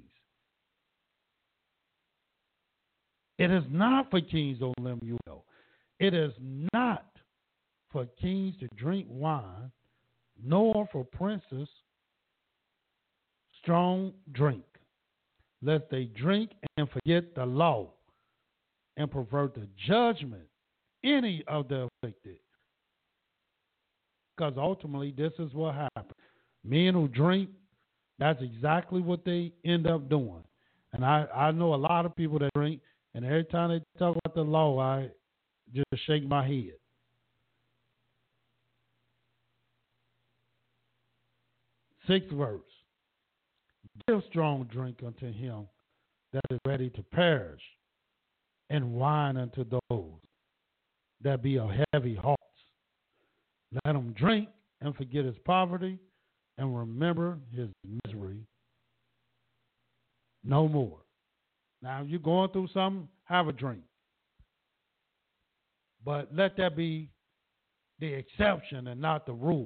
[SPEAKER 5] It is not for kings, O Lemuel. It is not for kings to drink wine, nor for princes strong drink, lest they drink and forget the law and pervert the judgment, any of the afflicted. Because ultimately, this is what happens. Men who drink, that's exactly what they end up doing. And I know a lot of people that drink, and every time they talk about the law, I just shake my head. Sixth verse. Give strong drink unto him that is ready to perish, and wine unto those that be of heavy hearts. Let him drink and forget his poverty, and remember his misery no more. Now, if you're going through something, have a drink. But let that be the exception and not the rule.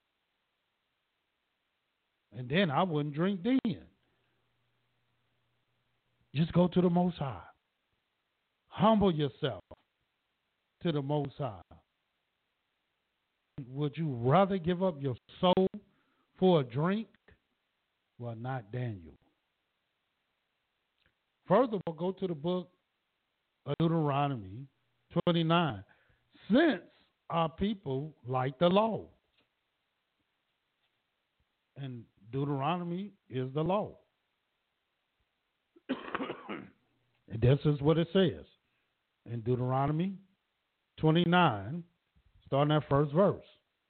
[SPEAKER 5] And then I wouldn't drink then. Just go to the Most High. Humble yourself to the Most High. Would you rather give up your soul for a drink? Well, not Daniel. Furthermore, go to the book of Deuteronomy 29. Since our people like the law, and Deuteronomy is the law. And this is what it says in Deuteronomy 29, starting at first verse.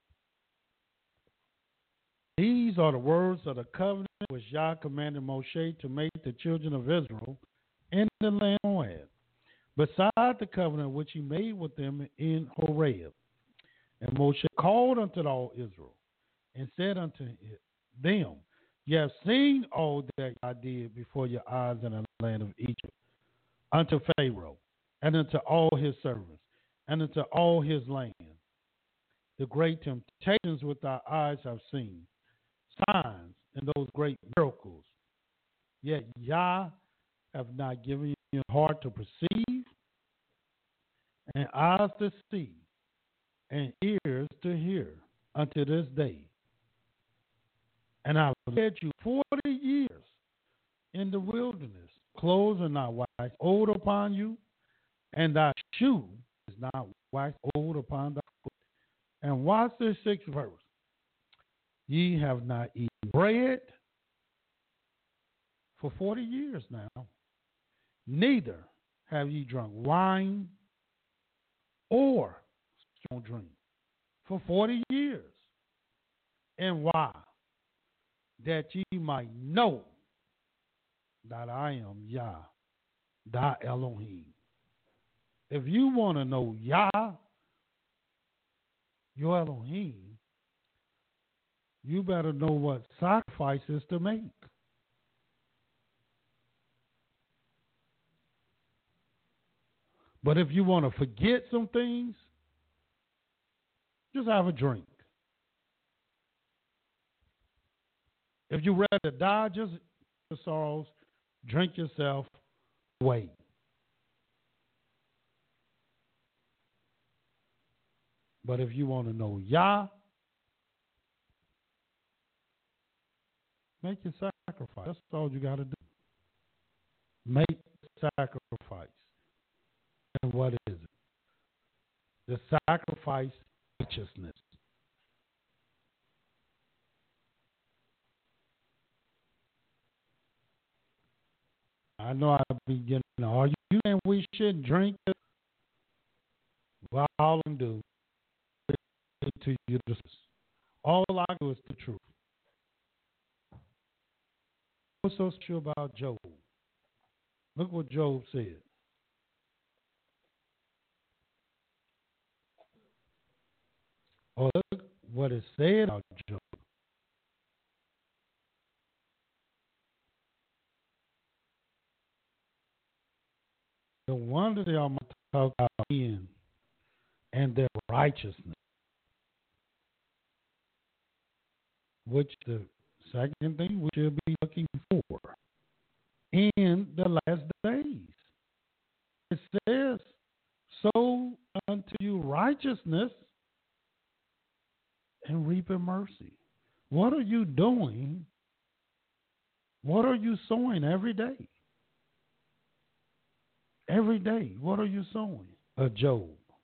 [SPEAKER 5] These are the words of the covenant which Yah commanded Moshe to make the children of Israel in the land of Moab, beside the covenant which he made with them in Horeb. And Moshe called unto all Israel and said unto them, ye have seen all that I did before your eyes in the land of Egypt, unto Pharaoh, and unto all his servants, and unto all his land. The great temptations which our eyes have seen, signs and those great miracles. Yet Yah have not given you a heart to perceive, and eyes to see, and ears to hear unto this day. And I led you 40 years in the wilderness, clothes are not waxed old upon you, and thy shoe is not waxed old upon thy foot. And watch this 6th verse. Ye have not eaten bread for 40 years now. Neither have ye drunk wine or strong drink for 40 years. And why? That ye might know that I am Yah, thy Elohim. If you want to know Yah, your Elohim, you better know what sacrifices to make. But if you want to forget some things, just have a drink. If you rather die, just your sorrows, drink yourself away. But if you want to know Yah, make your sacrifice. That's all you got to do. Make sacrifice. And what is it? The sacrifice of righteousness. I know I've been getting, are you saying we shouldn't drink it? Well, all I can do is to you the truth. All I do is the truth. What's so true about Job? Look what Job said. Or look what it said about Job. No wonder they are talking about men and their righteousness, which the second thing we should be looking for in the last days. It says, sow unto you righteousness and reaping mercy. What are you doing? What are you sowing every day? Every day, what are you sowing? A Job.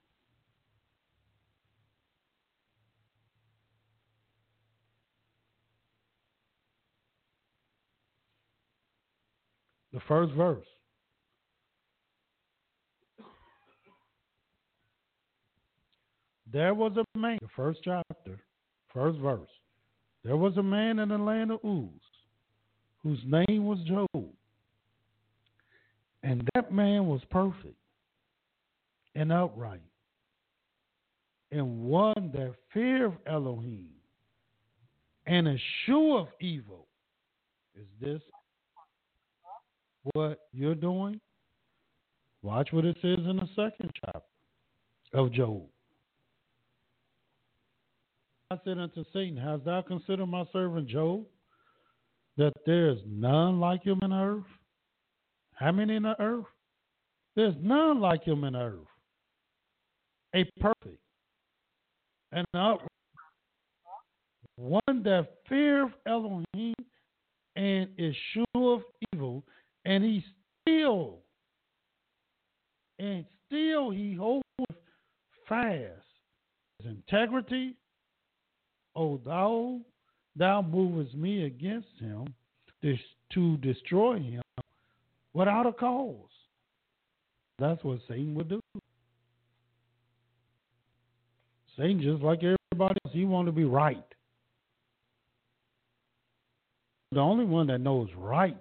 [SPEAKER 5] The first verse. There was a man, the first chapter, first verse. There was a man in the land of Uz, whose name was Job. And that man was perfect and upright, and one that feared Elohim, and eschewed of evil. Is this what you're doing? Watch what it says in the second chapter of Job. I said unto Satan, hast thou considered my servant Job, that there is none like him in the earth? How many in the earth? There's none like him in the earth. A perfect and upright, one that feareth Elohim and is sure of evil, and he still he holdeth fast his integrity. O thou movest me against him to destroy him without a cause. That's what Satan would do. Satan, just like everybody else, he wants to be right. The only one that knows right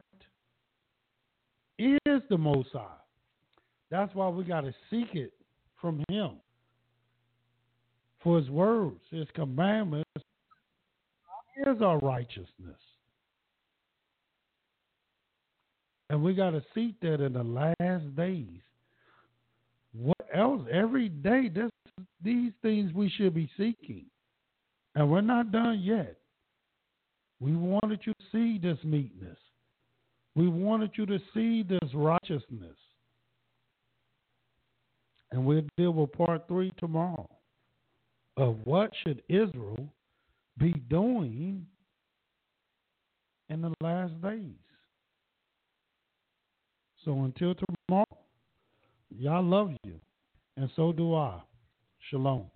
[SPEAKER 5] is the Most High. That's why we got to seek it from him. For his words, his commandments, is our righteousness. And we got to seek that in the last days. What else? Every day, these things we should be seeking. And we're not done yet. We wanted you to see this meekness. We wanted you to see this righteousness. And we'll deal with part 3 tomorrow of what should Israel be doing in the last days. So until tomorrow, Yah love you, and so do I. Shalom.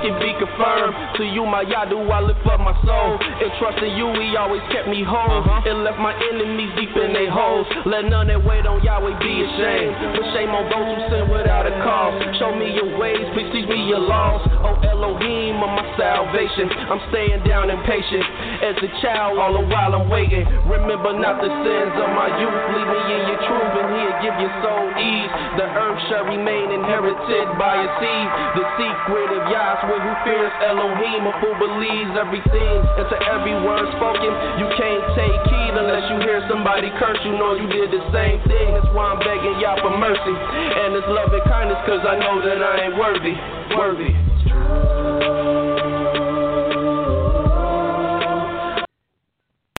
[SPEAKER 2] can be confirmed. To you, my Yadu, I lift up my soul. And trusting you, he always kept me whole. And left my enemies deep in their holes. Let none that wait on Yahweh be ashamed. But shame on those who sin without a cause. Show me your ways, please teach me your laws. Oh Elohim of my salvation, I'm staying down impatient. As a child, all the while I'm waiting. Remember not the sins of my youth. Lead me in your truth, and he'll give your soul ease. The earth shall remain inherited by a seed. The secret of Yahweh who fears Elohim, or who believes everything. And to every word spoken, you can't take heed unless you hear somebody curse. You know you did the same thing. That's why I'm begging Yah for mercy and His love and kindness, cause I know that I ain't worthy.